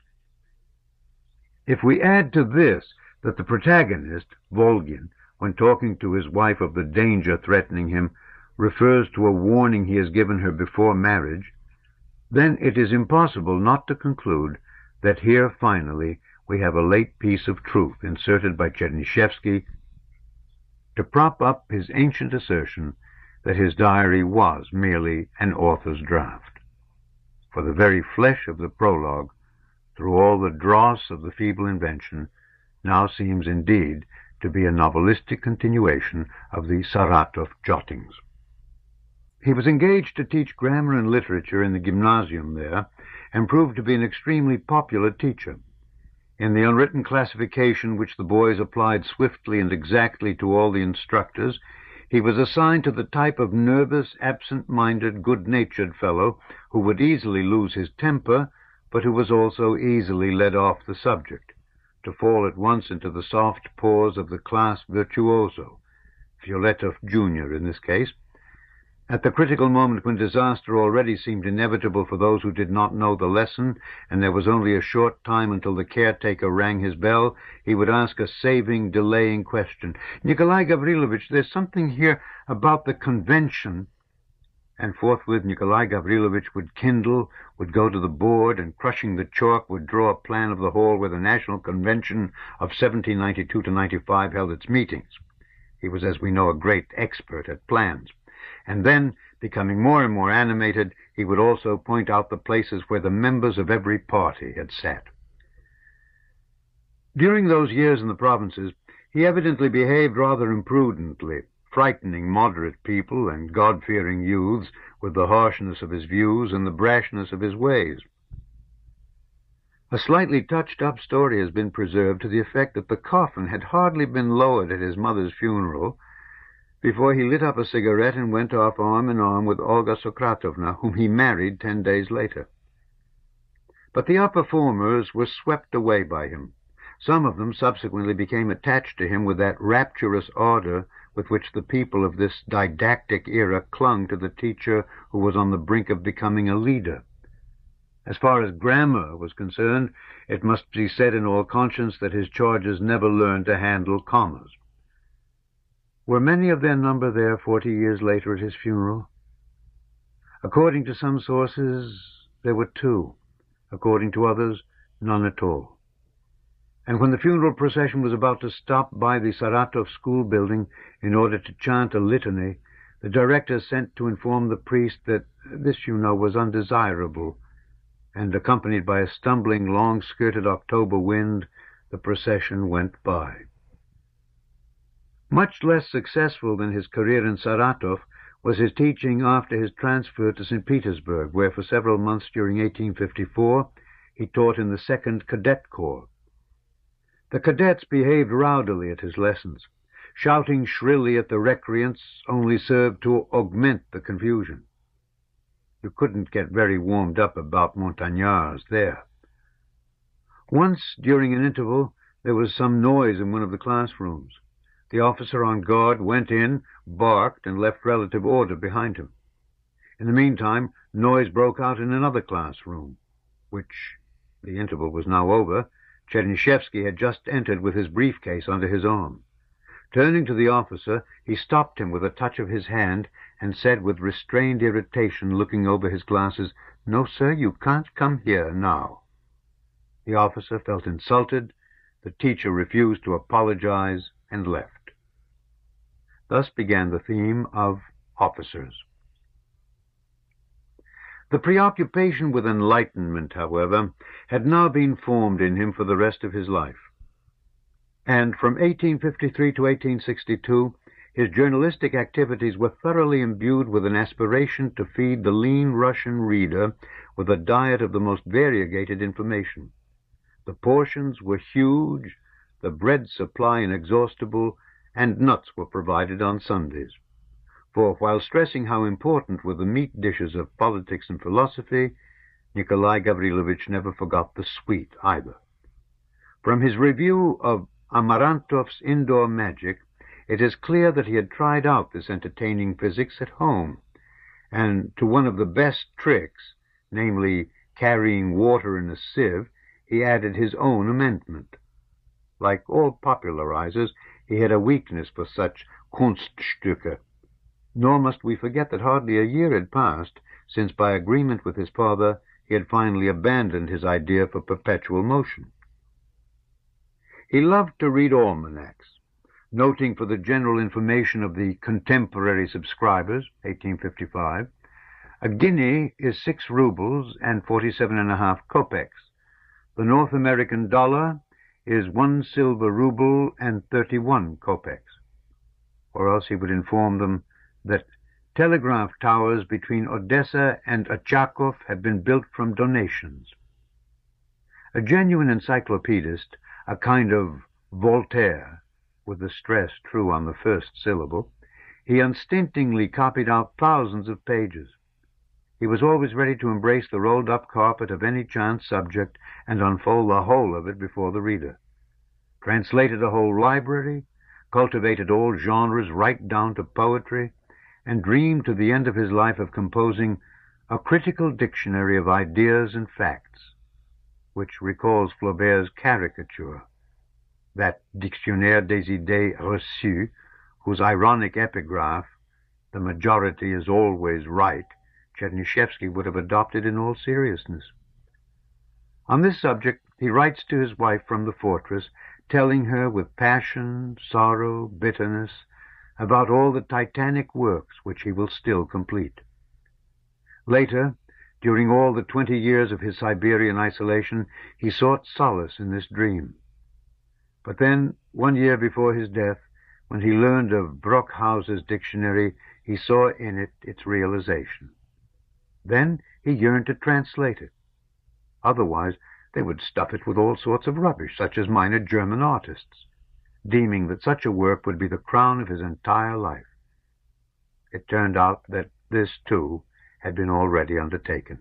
If we add to this that the protagonist, Volgin, when talking to his wife of the danger threatening him, refers to a warning he has given her before marriage, then it is impossible not to conclude that here finally we have a late piece of truth inserted by Chernyshevsky to prop up his ancient assertion that his diary was merely an author's draft. For the very flesh of the prologue, through all the dross of the feeble invention, now seems indeed to be a novelistic continuation of the Saratov jottings. He was engaged to teach grammar and literature in the gymnasium there, and proved to be an extremely popular teacher. In the unwritten classification which the boys applied swiftly and exactly to all the instructors, he was assigned to the type of nervous, absent-minded, good-natured fellow who would easily lose his temper, but who was also easily led off the subject, to fall at once into the soft paws of the class virtuoso, Fioletov Junior in this case. At the critical moment when disaster already seemed inevitable for those who did not know the lesson, and there was only a short time until the caretaker rang his bell, he would ask a saving, delaying question. "Nikolai Gavrilovich, there's something here about the convention." And forthwith Nikolai Gavrilovich would kindle, would go to the board, and crushing the chalk would draw a plan of the hall where the National Convention of seventeen ninety-two to ninety-five held its meetings. He was, as we know, a great expert at plans. And then, becoming more and more animated, he would also point out the places where the members of every party had sat. During those years in the provinces, he evidently behaved rather imprudently, frightening moderate people and God-fearing youths with the harshness of his views and the brashness of his ways. A slightly touched-up story has been preserved to the effect that the coffin had hardly been lowered at his mother's funeral before he lit up a cigarette and went off arm in arm with Olga Sokratovna, whom he married ten days later. But the upper formers were swept away by him. Some of them subsequently became attached to him with that rapturous ardor with which the people of this didactic era clung to the teacher who was on the brink of becoming a leader. As far as grammar was concerned, it must be said in all conscience that his charges never learned to handle commas. Were many of their number there forty years later at his funeral? According to some sources, there were two. According to others, none at all. And when the funeral procession was about to stop by the Saratov school building in order to chant a litany, the director sent to inform the priest that this, you know, was undesirable, and accompanied by a stumbling, long-skirted October wind, the procession went by. Much less successful than his career in Saratov was his teaching after his transfer to Saint Petersburg, where for several months during eighteen fifty-four he taught in the second Cadet Corps. The cadets behaved rowdily at his lessons. Shouting shrilly at the recreants only served to augment the confusion. You couldn't get very warmed up about Montagnards there. Once, during an interval, there was some noise in one of the classrooms. The officer on guard went in, barked, and left relative order behind him. In the meantime, noise broke out in another classroom, which, the interval was now over, Chernyshevsky had just entered with his briefcase under his arm. Turning to the officer, he stopped him with a touch of his hand and said with restrained irritation, looking over his glasses, "No, sir, you can't come here now." The officer felt insulted. The teacher refused to apologize and left. Thus began the theme of officers. The preoccupation with enlightenment, however, had now been formed in him for the rest of his life. And from eighteen fifty-three to eighteen sixty-two, his journalistic activities were thoroughly imbued with an aspiration to feed the lean Russian reader with a diet of the most variegated information. The portions were huge, the bread supply inexhaustible, and nuts were provided on Sundays. For while stressing how important were the meat dishes of politics and philosophy, Nikolai Gavrilovich never forgot the sweet either. From his review of Amarantov's Indoor Magic, it is clear that he had tried out this entertaining physics at home, and to one of the best tricks, namely carrying water in a sieve, he added his own amendment. Like all popularizers, he had a weakness for such Kunststücke. Nor must we forget that hardly a year had passed since, by agreement with his father, he had finally abandoned his idea for perpetual motion. He loved to read almanacs, noting for the general information of the contemporary subscribers, eighteen fifty-five, a guinea is six rubles and forty-seven and a half kopecks. The North American dollar is one silver ruble and thirty-one kopecks. Or else he would inform them that telegraph towers between Odessa and Achakov had been built from donations. A genuine encyclopedist, a kind of Voltaire, with the stress true on the first syllable, he unstintingly copied out thousands of pages. He was always ready to embrace the rolled-up carpet of any chance subject and unfold the whole of it before the reader. Translated a whole library, cultivated all genres right down to poetry, and dreamed to the end of his life of composing a critical dictionary of ideas and facts, which recalls Flaubert's caricature, that Dictionnaire des idées reçues, whose ironic epigraph, "The majority is always right," Chernyshevsky would have adopted in all seriousness. On this subject he writes to his wife from the fortress, telling her with passion, sorrow, bitterness, about all the titanic works which he will still complete. Later, during all the twenty years of his Siberian isolation, he sought solace in this dream. But then, one year before his death, when he learned of Brockhauser's dictionary, he saw in it its realization. Then he yearned to translate it. Otherwise, they would stuff it with all sorts of rubbish, such as minor German artists, deeming that such a work would be the crown of his entire life. It turned out that this, too, had been already undertaken.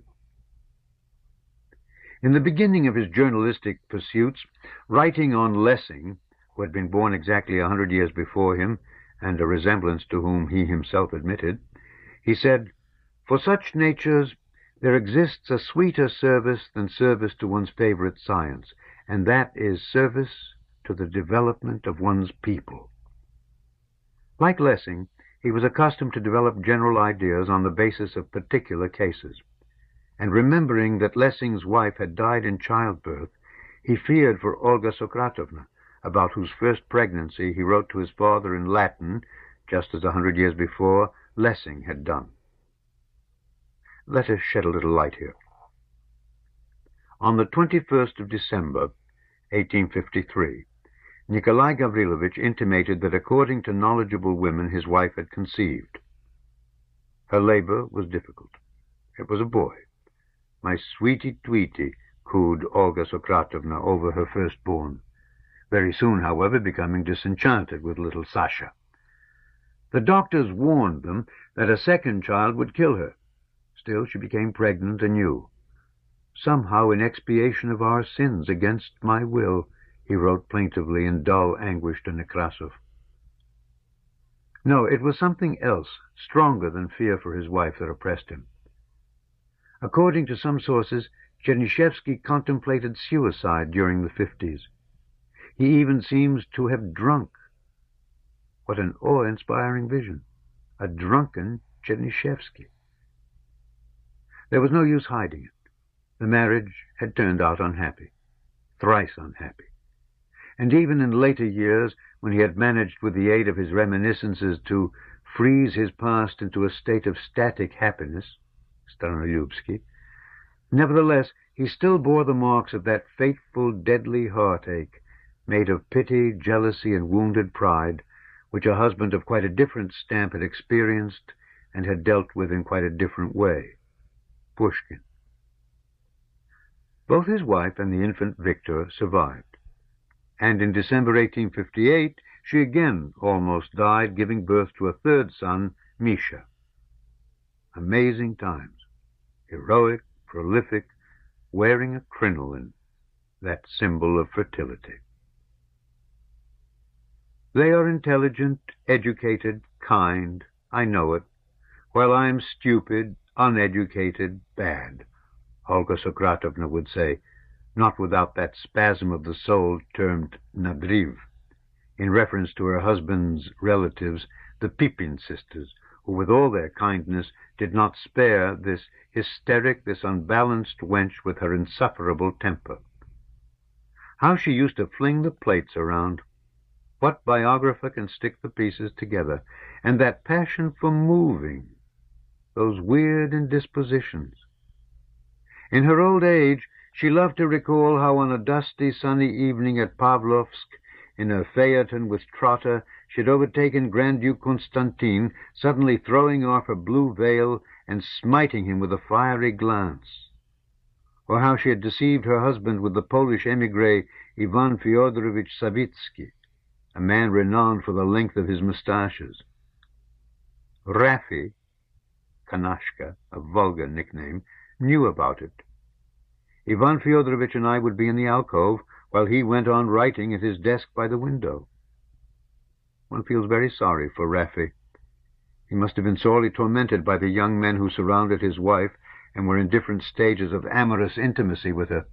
In the beginning of his journalistic pursuits, writing on Lessing, who had been born exactly a hundred years before him, and a resemblance to whom he himself admitted, he said, "For such natures there exists a sweeter service than service to one's favorite science, and that is service to the development of one's people." Like Lessing, he was accustomed to develop general ideas on the basis of particular cases, and remembering that Lessing's wife had died in childbirth, he feared for Olga Sokratovna, about whose first pregnancy he wrote to his father in Latin, just as a hundred years before Lessing had done. Let us shed a little light here. On the twenty-first of December, eighteen fifty-three, Nikolai Gavrilovich intimated that according to knowledgeable women his wife had conceived. Her labor was difficult. It was a boy. "My sweetie tweetie," cooed Olga Sokratovna over her firstborn, very soon, however, becoming disenchanted with little Sasha. The doctors warned them that a second child would kill her. Still, she became pregnant anew. "Somehow, in expiation of our sins against my will," he wrote plaintively in dull anguish to Nekrasov. No, it was something else, stronger than fear for his wife, that oppressed him. According to some sources, Chernyshevsky contemplated suicide during the fifties. He even seems to have drunk. What an awe-inspiring vision! A drunken Chernyshevsky. There was no use hiding it. The marriage had turned out unhappy, thrice unhappy. And even in later years, when he had managed with the aid of his reminiscences to freeze his past into a state of static happiness, Stranoljubski, nevertheless he still bore the marks of that fateful, deadly heartache, made of pity, jealousy, and wounded pride, which a husband of quite a different stamp had experienced and had dealt with in quite a different way. Pushkin. Both his wife and the infant Victor survived, and in December eighteen fifty-eight she again almost died, giving birth to a third son, Misha. Amazing times. Heroic, prolific, wearing a crinoline, that symbol of fertility. They are intelligent, educated, kind, I know it, while I am stupid, uneducated, bad, Olga Sokratovna would say, not without that spasm of the soul termed nadriv, in reference to her husband's relatives, the Pipin sisters, who with all their kindness did not spare this hysteric, this unbalanced wench with her insufferable temper. How she used to fling the plates around! What biographer can stick the pieces together? And that passion for moving, those weird indispositions. In her old age, she loved to recall how on a dusty, sunny evening at Pavlovsk, in her phaeton with Trotter, she had overtaken Grand Duke Constantin, suddenly throwing off her blue veil and smiting him with a fiery glance. Or how she had deceived her husband with the Polish émigré Ivan Fyodorovich Savitsky, a man renowned for the length of his moustaches. Raffi, Kanashka, a vulgar nickname, knew about it. Ivan Fyodorovich and I would be in the alcove while he went on writing at his desk by the window. One feels very sorry for Raffi. He must have been sorely tormented by the young men who surrounded his wife and were in different stages of amorous intimacy with her.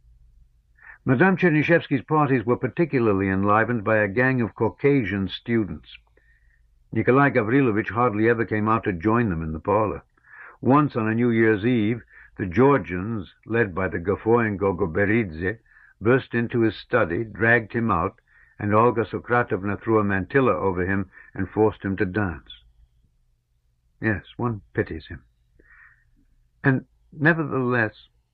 Madame Chernyshevsky's parties were particularly enlivened by a gang of Caucasian students. Nikolai Gavrilovich hardly ever came out to join them in the parlor. Once on a New Year's Eve, the Georgians, led by the Gafoin Gogoberidze, burst into his study, dragged him out, and Olga Sokratovna threw a mantilla over him and forced him to dance. Yes, one pities him. And nevertheless...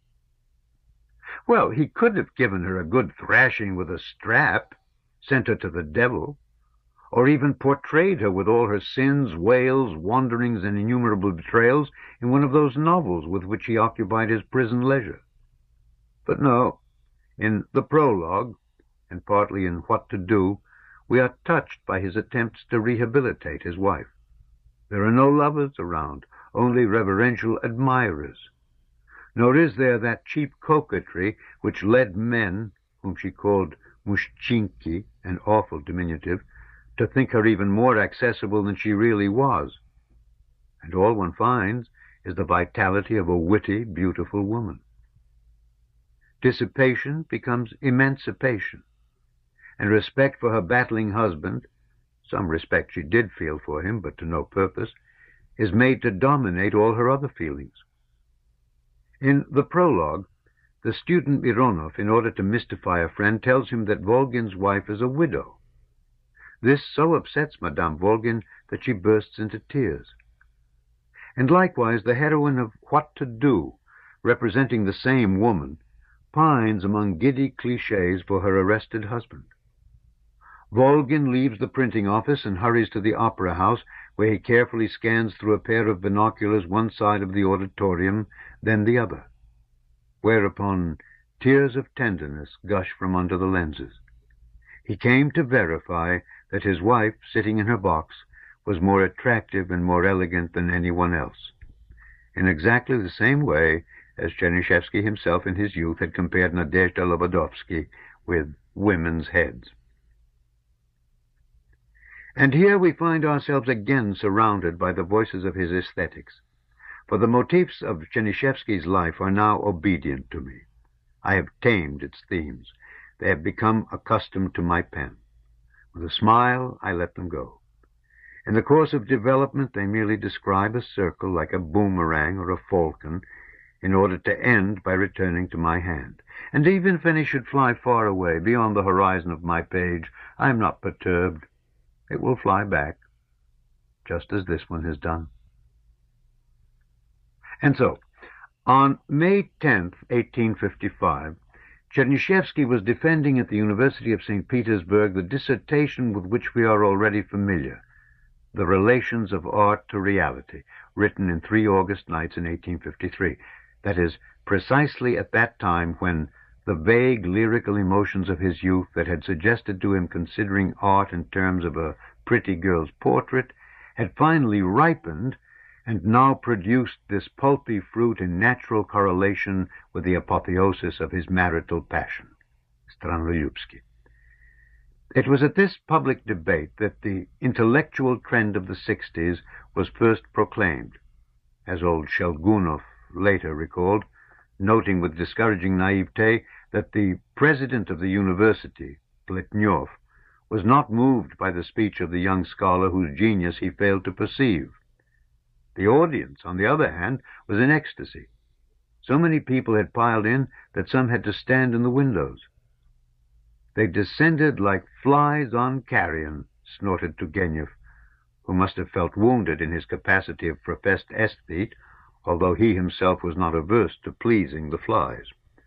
Well, he could have given her a good thrashing with a strap, sent her to the devil, or even portrayed her with all her sins, wails, wanderings, and innumerable betrayals in one of those novels with which he occupied his prison leisure. But no, in The Prologue, and partly in What to Do, we are touched by his attempts to rehabilitate his wife. There are no lovers around, only reverential admirers. Nor is there that cheap coquetry which led men, whom she called mushchinki, an awful diminutive, to think her even more accessible than she really was. And all one finds is the vitality of a witty, beautiful woman. Dissipation becomes emancipation, and respect for her battling husband, some respect she did feel for him, but to no purpose, is made to dominate all her other feelings. In The Prologue, the student Mironov, in order to mystify a friend, tells him that Volgin's wife is a widow. This so upsets Madame Volgin that she bursts into tears. And likewise, the heroine of What to Do, representing the same woman, pines among giddy clichés for her arrested husband. Volgin leaves the printing office and hurries to the opera house, where he carefully scans through a pair of binoculars one side of the auditorium, then the other, whereupon tears of tenderness gush from under the lenses. He came to verify that his wife, sitting in her box, was more attractive and more elegant than anyone else, in exactly the same way as Chernyshevsky himself in his youth had compared Nadezhda Lobodovsky with women's heads. And here we find ourselves again surrounded by the voices of his aesthetics, for the motifs of Chernyshevsky's life are now obedient to me. I have tamed its themes. They have become accustomed to my pen. With a smile, I let them go. In the course of development, they merely describe a circle like a boomerang or a falcon, in order to end by returning to my hand. And even if any should fly far away, beyond the horizon of my page, I am not perturbed. It will fly back, just as this one has done. And so, on May tenth, eighteen fifty-five, Chernyshevsky was defending at the University of Saint Petersburg the dissertation with which we are already familiar, The Relations of Art to Reality, written in three August nights in eighteen fifty-three. That is, precisely at that time when the vague lyrical emotions of his youth that had suggested to him considering art in terms of a pretty girl's portrait had finally ripened and now produced this pulpy fruit in natural correlation with the apotheosis of his marital passion, Stranolubsky. It was at this public debate that the intellectual trend of the sixties was first proclaimed, as old Shelgunov later recalled, noting with discouraging naivete that the president of the university, Pletnyov, was not moved by the speech of the young scholar whose genius he failed to perceive. The audience, on the other hand, was in ecstasy. So many people had piled in that some had to stand in the windows. They descended like flies on carrion, snorted Turgenev, who must have felt wounded in his capacity of professed aesthete, although he himself was not averse to pleasing the flies.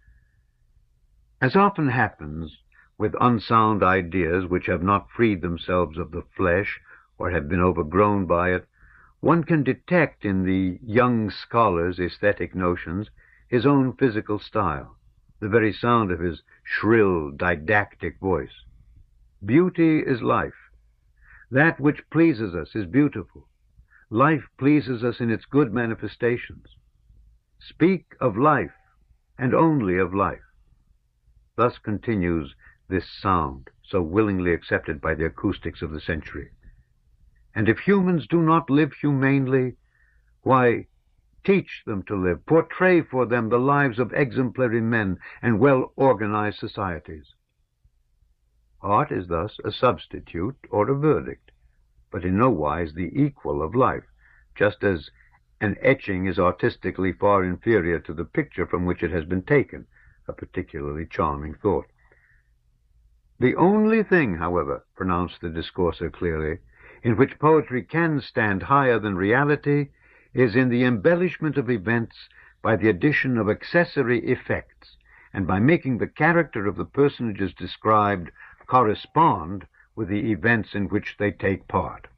As often happens with unsound ideas which have not freed themselves of the flesh or have been overgrown by it, one can detect in the young scholar's aesthetic notions his own physical style, the very sound of his shrill, didactic voice. Beauty is life. That which pleases us is beautiful. Life pleases us in its good manifestations. Speak of life, and only of life. Thus continues this sound, so willingly accepted by the acoustics of the century. And if humans do not live humanely, why, teach them to live, portray for them the lives of exemplary men and well-organized societies. Art is thus a substitute or a verdict, but in no wise the equal of life, just as an etching is artistically far inferior to the picture from which it has been taken, a particularly charming thought. The only thing, however, pronounced the discourser clearly, in which poetry can stand higher than reality is in the embellishment of events by the addition of accessory effects, and by making the character of the personages described correspond with the events in which they take part.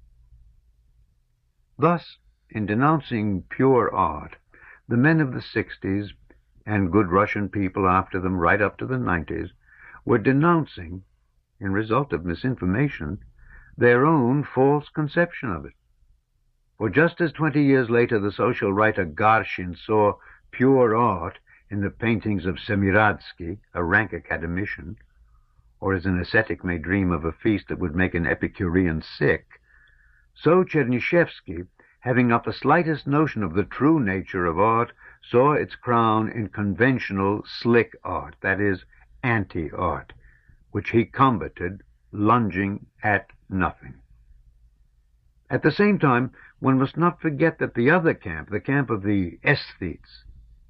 Thus, in denouncing pure art, the men of the sixties, and good Russian people after them right up to the nineties, were denouncing, in result of misinformation, their own false conception of it. For just as twenty years later the social writer Garshin saw pure art in the paintings of Semiradsky, a rank academician, or as an ascetic may dream of a feast that would make an Epicurean sick, so Chernyshevsky, having not the slightest notion of the true nature of art, saw its crown in conventional slick art, that is, anti-art, which he combated, lunging at nothing. At the same time, one must not forget that the other camp, the camp of the aesthetes,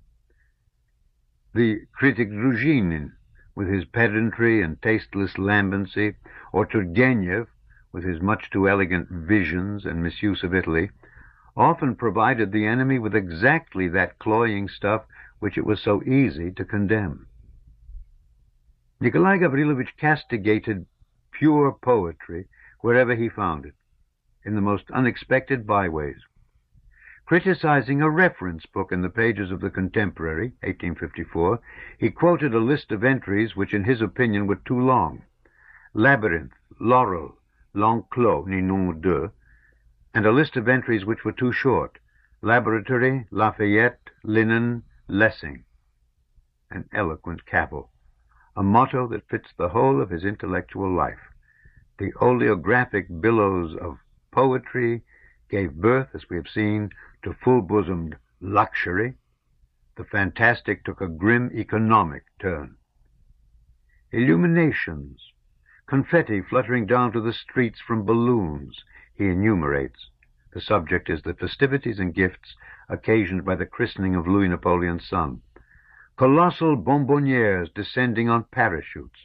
the critic Druzhinin, with his pedantry and tasteless lambency, or Turgenev, with his much too elegant visions and misuse of Italy, often provided the enemy with exactly that cloying stuff which it was so easy to condemn. Nikolai Gavrilovich castigated pure poetry wherever he found it, in the most unexpected byways. Criticizing a reference book in the pages of the Contemporary, eighteen fifty-four, he quoted a list of entries which in his opinion were too long. Labyrinth, Laurel, L'Enclos, Ninon deux, and a list of entries which were too short. Laboratory, Lafayette, Linen, Lessing. An eloquent cavil, a motto that fits the whole of his intellectual life. The oleographic billows of poetry gave birth, as we have seen, to full-bosomed luxury. The fantastic took a grim economic turn. Illuminations, confetti fluttering down to the streets from balloons, he enumerates, The subject is the festivities and gifts occasioned by the christening of Louis Napoleon's son. Colossal bonbonnières descending on parachutes.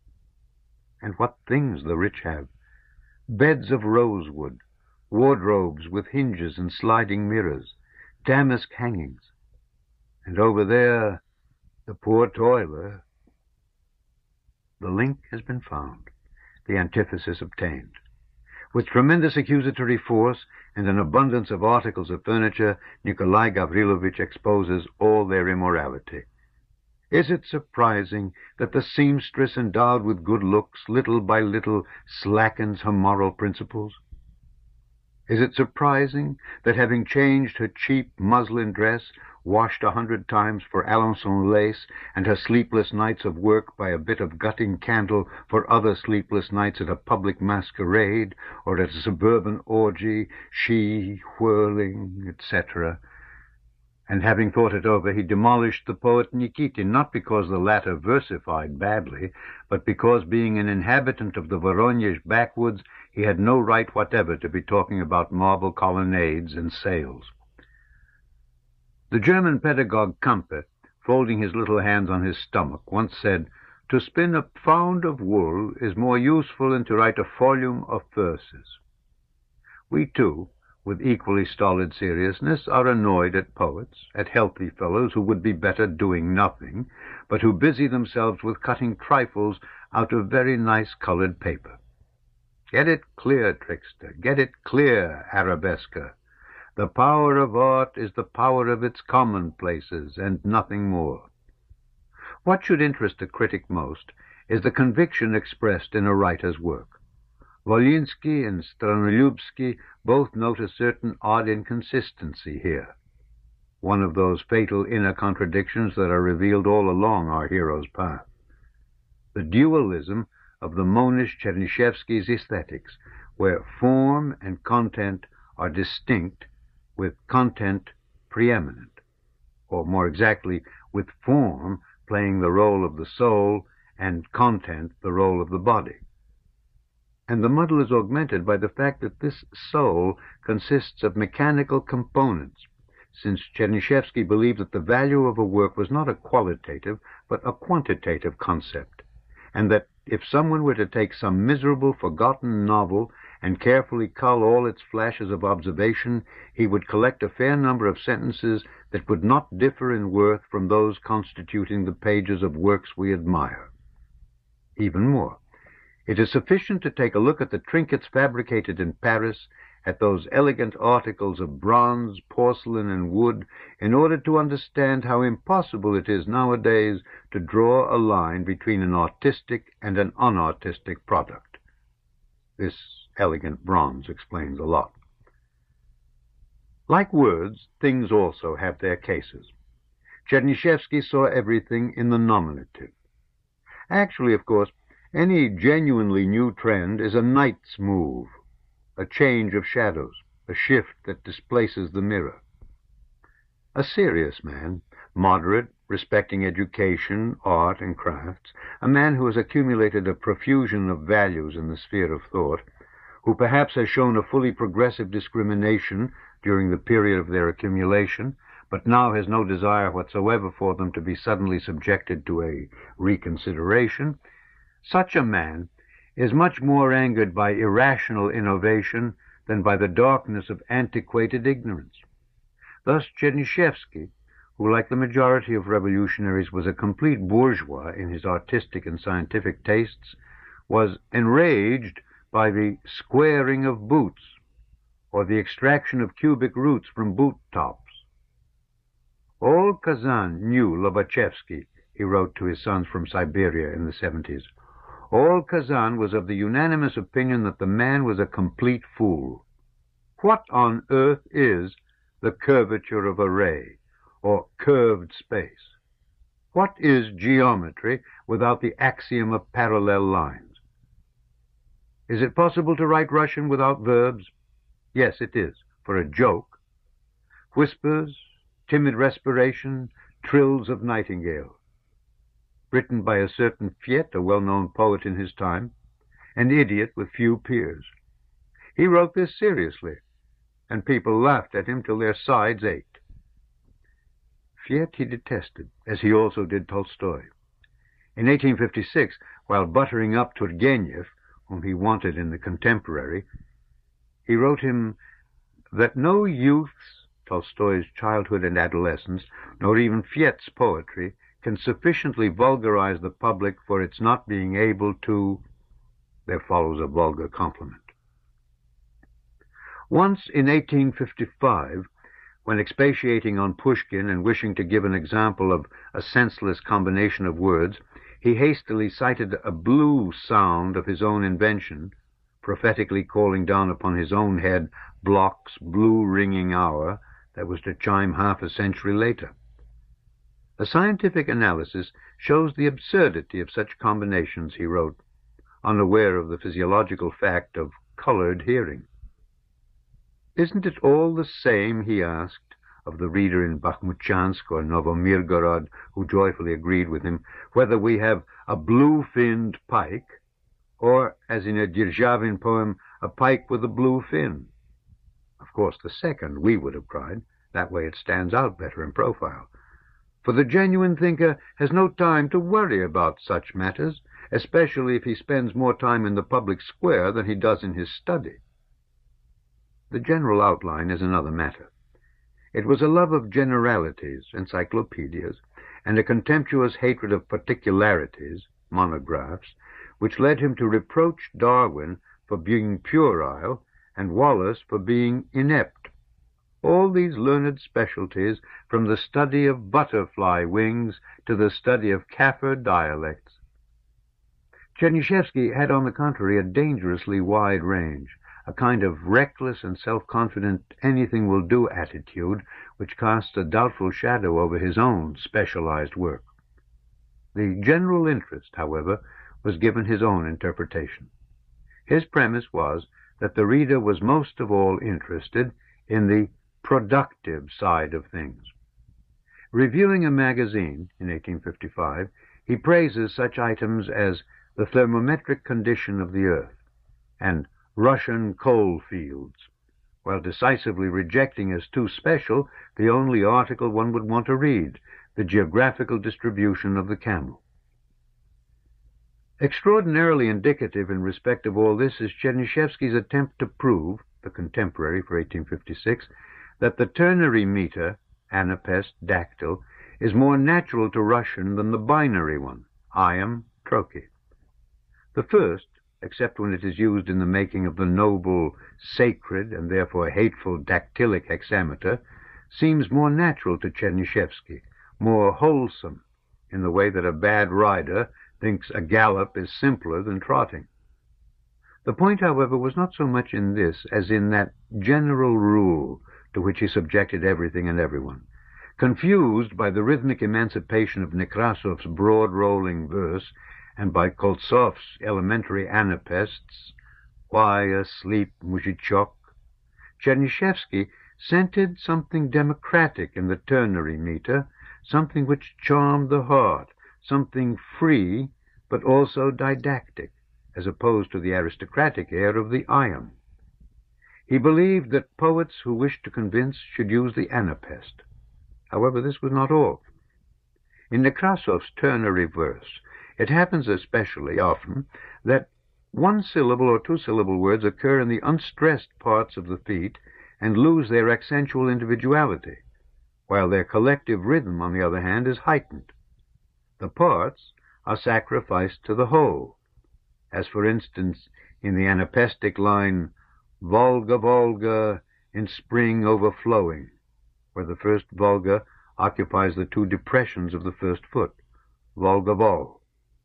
And what things the rich have! Beds of rosewood, wardrobes with hinges and sliding mirrors, damask hangings. And over there, the poor toiler. The link has been found, the antithesis obtained. With tremendous accusatory force and an abundance of articles of furniture, Nikolai Gavrilovich exposes all their immorality. Is it surprising that the seamstress endowed with good looks little by little slackens her moral principles? Is it surprising that, having changed her cheap muslin dress, washed a hundred times for Alençon lace, and her sleepless nights of work by a bit of gutting candle for other sleepless nights at a public masquerade or at a suburban orgy, she whirling, et cetera, and having thought it over, he demolished the poet Nikitin, not because the latter versified badly, but because, being an inhabitant of the Voronezh backwoods, he had no right whatever to be talking about marble colonnades and sails. The German pedagogue Campe, folding his little hands on his stomach, once said, "To spin a pound of wool is more useful than to write a volume of verses." We, too, with equally stolid seriousness, are annoyed at poets, at healthy fellows who would be better doing nothing, but who busy themselves with cutting trifles out of very nice colored paper. Get it clear, trickster, get it clear, arabesquer. The power of art is the power of its commonplaces, and nothing more. What should interest a critic most is the conviction expressed in a writer's work. Wolinski and Stranolyubsky both note a certain odd inconsistency here, one of those fatal inner contradictions that are revealed all along our hero's path. The dualism of the monish Chernyshevsky's aesthetics, where form and content are distinct, with content preeminent, or more exactly, with form playing the role of the soul and content the role of the body. And the muddle is augmented by the fact that this soul consists of mechanical components, since Chernyshevsky believed that the value of a work was not a qualitative, but a quantitative concept, and that if someone were to take some miserable, forgotten novel and carefully cull all its flashes of observation, he would collect a fair number of sentences that would not differ in worth from those constituting the pages of works we admire. Even more, it is sufficient to take a look at the trinkets fabricated in Paris, at those elegant articles of bronze, porcelain, and wood, in order to understand how impossible it is nowadays to draw a line between an artistic and an unartistic product. This elegant bronze explains a lot. Like words, things also have their cases. Chernyshevsky saw everything in the nominative. Actually, of course, any genuinely new trend is a knight's move, a change of shadows, a shift that displaces the mirror. A serious man, moderate, respecting education, art, and crafts, a man who has accumulated a profusion of values in the sphere of thought, who perhaps has shown a fully progressive discrimination during the period of their accumulation, but now has no desire whatsoever for them to be suddenly subjected to a reconsideration, such a man is much more angered by irrational innovation than by the darkness of antiquated ignorance. Thus Chernyshevsky, who, like the majority of revolutionaries, was a complete bourgeois in his artistic and scientific tastes, was enraged by the squaring of boots, or the extraction of cubic roots from boot tops. All Kazan knew Lobachevsky, he wrote to his sons from Siberia in the seventies. All Kazan was of the unanimous opinion that the man was a complete fool. What on earth is the curvature of a ray, or curved space? What is geometry without the axiom of parallel lines? Is it possible to write Russian without verbs? Yes, it is, for a joke. Whispers, timid respiration, trills of nightingale. Written by a certain Fiet, a well-known poet in his time, an idiot with few peers. He wrote this seriously, and people laughed at him till their sides ached. Fiet he detested, as he also did Tolstoy. In eighteen fifty-six, while buttering up Turgenev, whom he wanted in The Contemporary, he wrote him that no youth's, Tolstoy's childhood and adolescence, nor even Fiet's poetry, can sufficiently vulgarize the public for its not being able to... There follows a vulgar compliment. Once in eighteen fifty-five, when expatiating on Pushkin and wishing to give an example of a senseless combination of words, he hastily cited a blue sound of his own invention, prophetically calling down upon his own head Bloch's blue-ringing hour that was to chime half a century later. A scientific analysis shows the absurdity of such combinations, he wrote, unaware of the physiological fact of colored hearing. Isn't it all the same, he asked, of the reader in Bakhmutchansk or Novomirgorod, who joyfully agreed with him, whether we have a blue-finned pike, or, as in a Dzержavin poem, a pike with a blue fin? Of course, the second, we would have cried. That way it stands out better in profile. For the genuine thinker has no time to worry about such matters, especially if he spends more time in the public square than he does in his study. The general outline is another matter. It was a love of generalities, encyclopedias, and a contemptuous hatred of particularities, monographs, which led him to reproach Darwin for being puerile and Wallace for being inept. All these learned specialties, from the study of butterfly wings to the study of Kaffir dialects. Chernyshevsky had, on the contrary, a dangerously wide range, a kind of reckless and self-confident anything-will-do attitude which casts a doubtful shadow over his own specialized work. The general interest, however, was given his own interpretation. His premise was that the reader was most of all interested in the productive side of things. Reviewing a magazine in eighteen fifty-five, he praises such items as the thermometric condition of the earth and Russian coal fields, while decisively rejecting as too special the only article one would want to read, the geographical distribution of the camel. Extraordinarily indicative in respect of all this is Chernyshevsky's attempt to prove, The Contemporary for eighteen fifty-six, that the ternary meter, anapest, dactyl, is more natural to Russian than the binary one, iam, trochee. The first, except when it is used in the making of the noble, sacred, and therefore hateful dactylic hexameter, seems more natural to Chernyshevsky, more wholesome, in the way that a bad rider thinks a gallop is simpler than trotting. The point, however, was not so much in this as in that general rule to which he subjected everything and everyone. Confused by the rhythmic emancipation of Nekrasov's broad-rolling verse and by Koltsov's elementary anapests, "Why asleep, muzhichok?" Chernyshevsky scented something democratic in the ternary meter, something which charmed the heart, something free but also didactic, as opposed to the aristocratic air of the iam. He believed that poets who wished to convince should use the anapest. However, this was not all. In Nekrasov's ternary verse, it happens especially often that one-syllable or two-syllable words occur in the unstressed parts of the feet and lose their accentual individuality, while their collective rhythm, on the other hand, is heightened. The parts are sacrificed to the whole, as, for instance, in the anapestic line, Volga, Volga, in spring overflowing, where the first Volga occupies the two depressions of the first foot, Volga, Vol.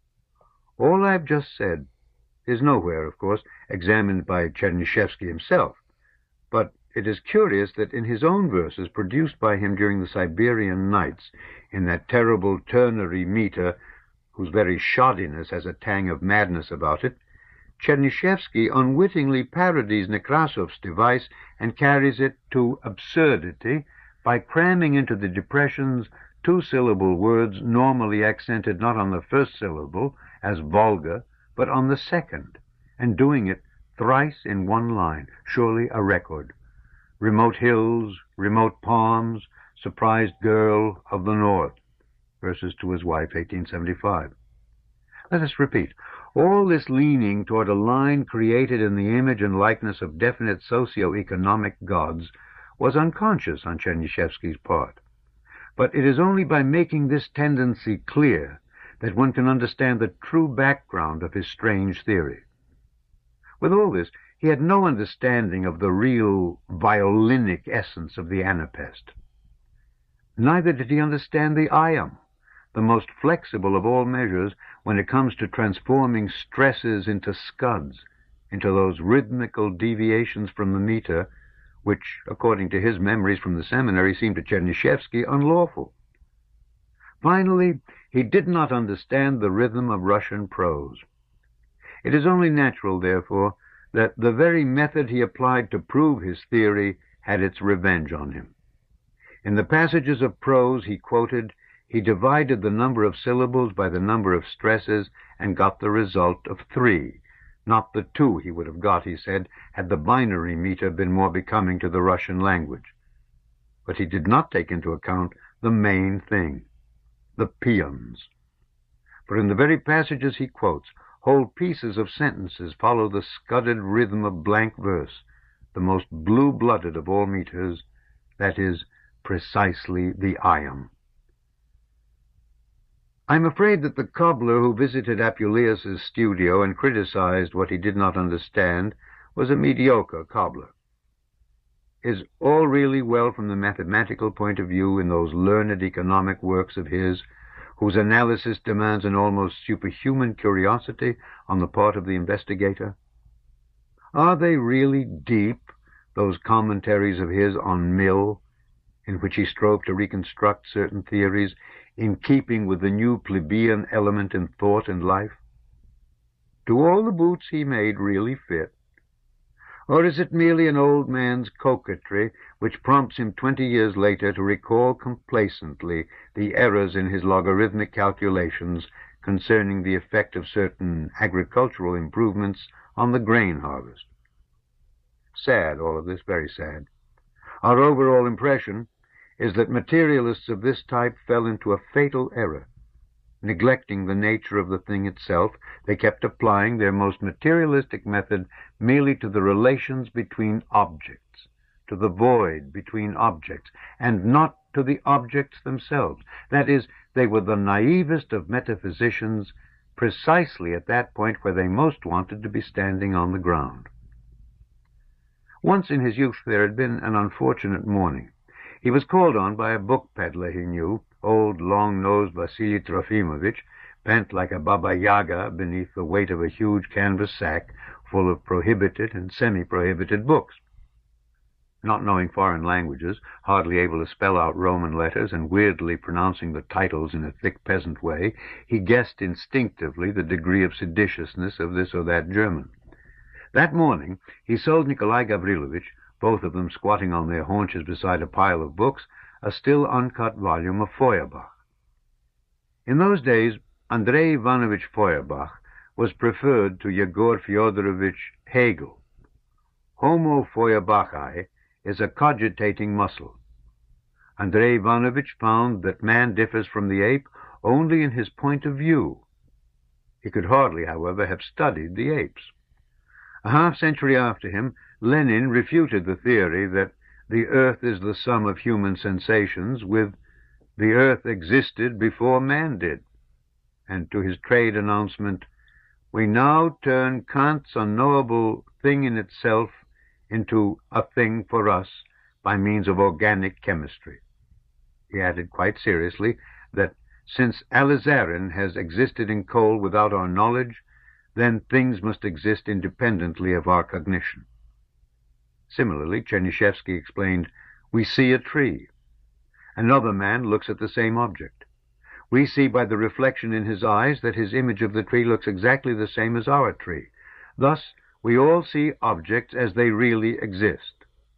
All I've just said is nowhere, of course, examined by Chernyshevsky himself, but it is curious that in his own verses produced by him during the Siberian nights, in that terrible ternary meter, whose very shoddiness has a tang of madness about it, Chernyshevsky unwittingly parodies Nekrasov's device and carries it to absurdity by cramming into the depressions two-syllable words normally accented not on the first syllable, as Volga, but on the second, and doing it thrice in one line, surely a record. remote hills, remote palms, surprised girl of the north, verses to his wife, eighteen seventy-five. Let us repeat. All this leaning toward a line created in the image and likeness of definite socio-economic gods was unconscious on Chernyshevsky's part. But it is only by making this tendency clear that one can understand the true background of his strange theory. With all this, he had no understanding of the real violinic essence of the Anapest. Neither did he understand the iamb, the most flexible of all measures when it comes to transforming stresses into scuds, into those rhythmical deviations from the meter which, according to his memories from the seminary, seemed to Chernyshevsky unlawful. Finally, he did not understand the rhythm of Russian prose. It is only natural, therefore, that the very method he applied to prove his theory had its revenge on him. In the passages of prose he quoted, he divided the number of syllables by the number of stresses and got the result of three, not the two he would have got, he said, had the binary meter been more becoming to the Russian language. But he did not take into account the main thing, the paeans. For in the very passages he quotes, whole pieces of sentences follow the scudded rhythm of blank verse, the most blue-blooded of all meters, that is, precisely the iamb. I am afraid that the cobbler who visited Apuleius's studio and criticized what he did not understand was a mediocre cobbler. Is all really well from the mathematical point of view in those learned economic works of his, whose analysis demands an almost superhuman curiosity on the part of the investigator? Are they really deep, those commentaries of his on Mill, in which he strove to reconstruct certain theories in keeping with the new plebeian element in thought and life? Do all the boots he made really fit? Or is it merely an old man's coquetry which prompts him twenty years later to recall complacently the errors in his logarithmic calculations concerning the effect of certain agricultural improvements on the grain harvest? Sad, all of this, very sad. Our overall impression is that materialists of this type fell into a fatal error. Neglecting the nature of the thing itself, they kept applying their most materialistic method merely to the relations between objects, to the void between objects, and not to the objects themselves. That is, they were the naivest of metaphysicians precisely at that point where they most wanted to be standing on the ground. Once in his youth there had been an unfortunate morning. He was called on by a book peddler he knew, old long-nosed Vasily Trofimovich, bent like a Baba-Yaga beneath the weight of a huge canvas sack full of prohibited and semi-prohibited books. Not knowing foreign languages, hardly able to spell out Roman letters, and weirdly pronouncing the titles in a thick peasant way, he guessed instinctively the degree of seditiousness of this or that German. That morning he sold Nikolai Gavrilovich, both of them squatting on their haunches beside a pile of books, a still uncut volume of Feuerbach. In those days, Andrei Ivanovich Feuerbach was preferred to Yegor Fyodorovich Hegel. Homo Feuerbachi is a cogitating muscle. Andrei Ivanovich found that man differs from the ape only in his point of view. He could hardly, however, have studied the apes. A half-century after him, Lenin refuted the theory that the earth is the sum of human sensations with the earth existed before man did, and to his trade announcement, we now turn Kant's unknowable thing in itself into a thing for us by means of organic chemistry. He added quite seriously that since alizarin has existed in coal without our knowledge, then things must exist independently of our cognition. Similarly, Chernyshevsky explained, we see a tree. Another man looks at the same object. We see by the reflection in his eyes that his image of the tree looks exactly the same as our tree. Thus, we all see objects as they really exist.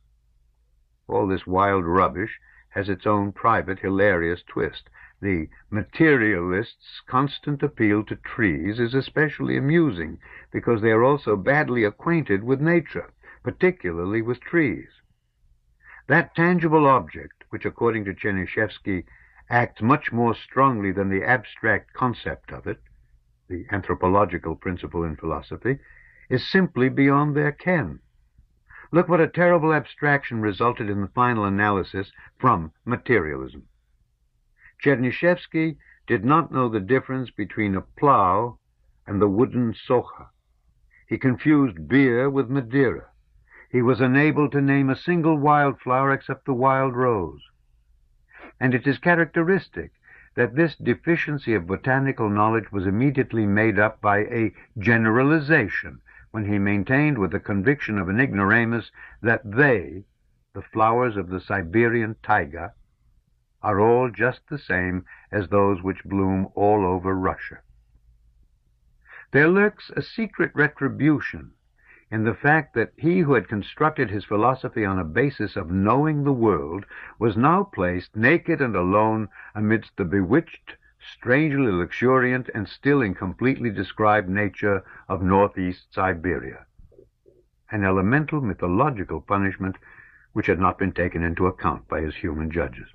All this wild rubbish has its own private, hilarious twist. The materialist's constant appeal to trees is especially amusing because they are also badly acquainted with nature, particularly with trees. That tangible object, which according to Chernyshevsky acts much more strongly than the abstract concept of it, the anthropological principle in philosophy, is simply beyond their ken. Look what a terrible abstraction resulted in the final analysis from materialism. Chernyshevsky did not know the difference between a plow and the wooden socha. He confused beer with Madeira. He was unable to name a single wildflower except the wild rose. And it is characteristic that this deficiency of botanical knowledge was immediately made up by a generalization when he maintained with the conviction of an ignoramus that they, the flowers of the Siberian taiga, are all just the same as those which bloom all over Russia. There lurks a secret retribution in the fact that he who had constructed his philosophy on a basis of knowing the world was now placed naked and alone amidst the bewitched, strangely luxuriant, and still incompletely described nature of northeast Siberia, an elemental mythological punishment which had not been taken into account by his human judges.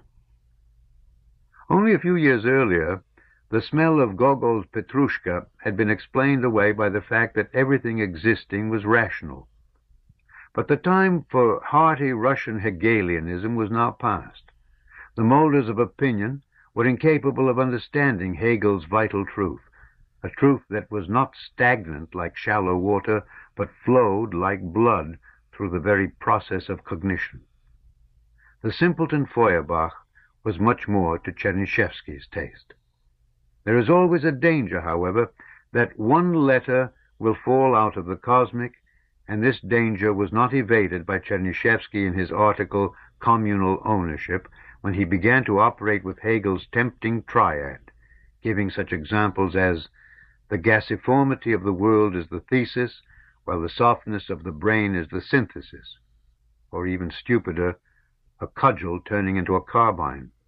Only a few years earlier, the smell of Gogol's Petrushka had been explained away by the fact that everything existing was rational. But the time for hearty Russian Hegelianism was now past. The molders of opinion were incapable of understanding Hegel's vital truth, a truth that was not stagnant like shallow water, but flowed like blood through the very process of cognition. The simpleton Feuerbach was much more to Chernyshevsky's taste. There is always a danger, however, that one letter will fall out of the cosmic, and this danger was not evaded by Chernyshevsky in his article Communal Ownership, when he began to operate with Hegel's tempting triad, giving such examples as the gasiformity of the world is the thesis, while the softness of the brain is the synthesis, or even stupider, a cudgel turning into a carbine.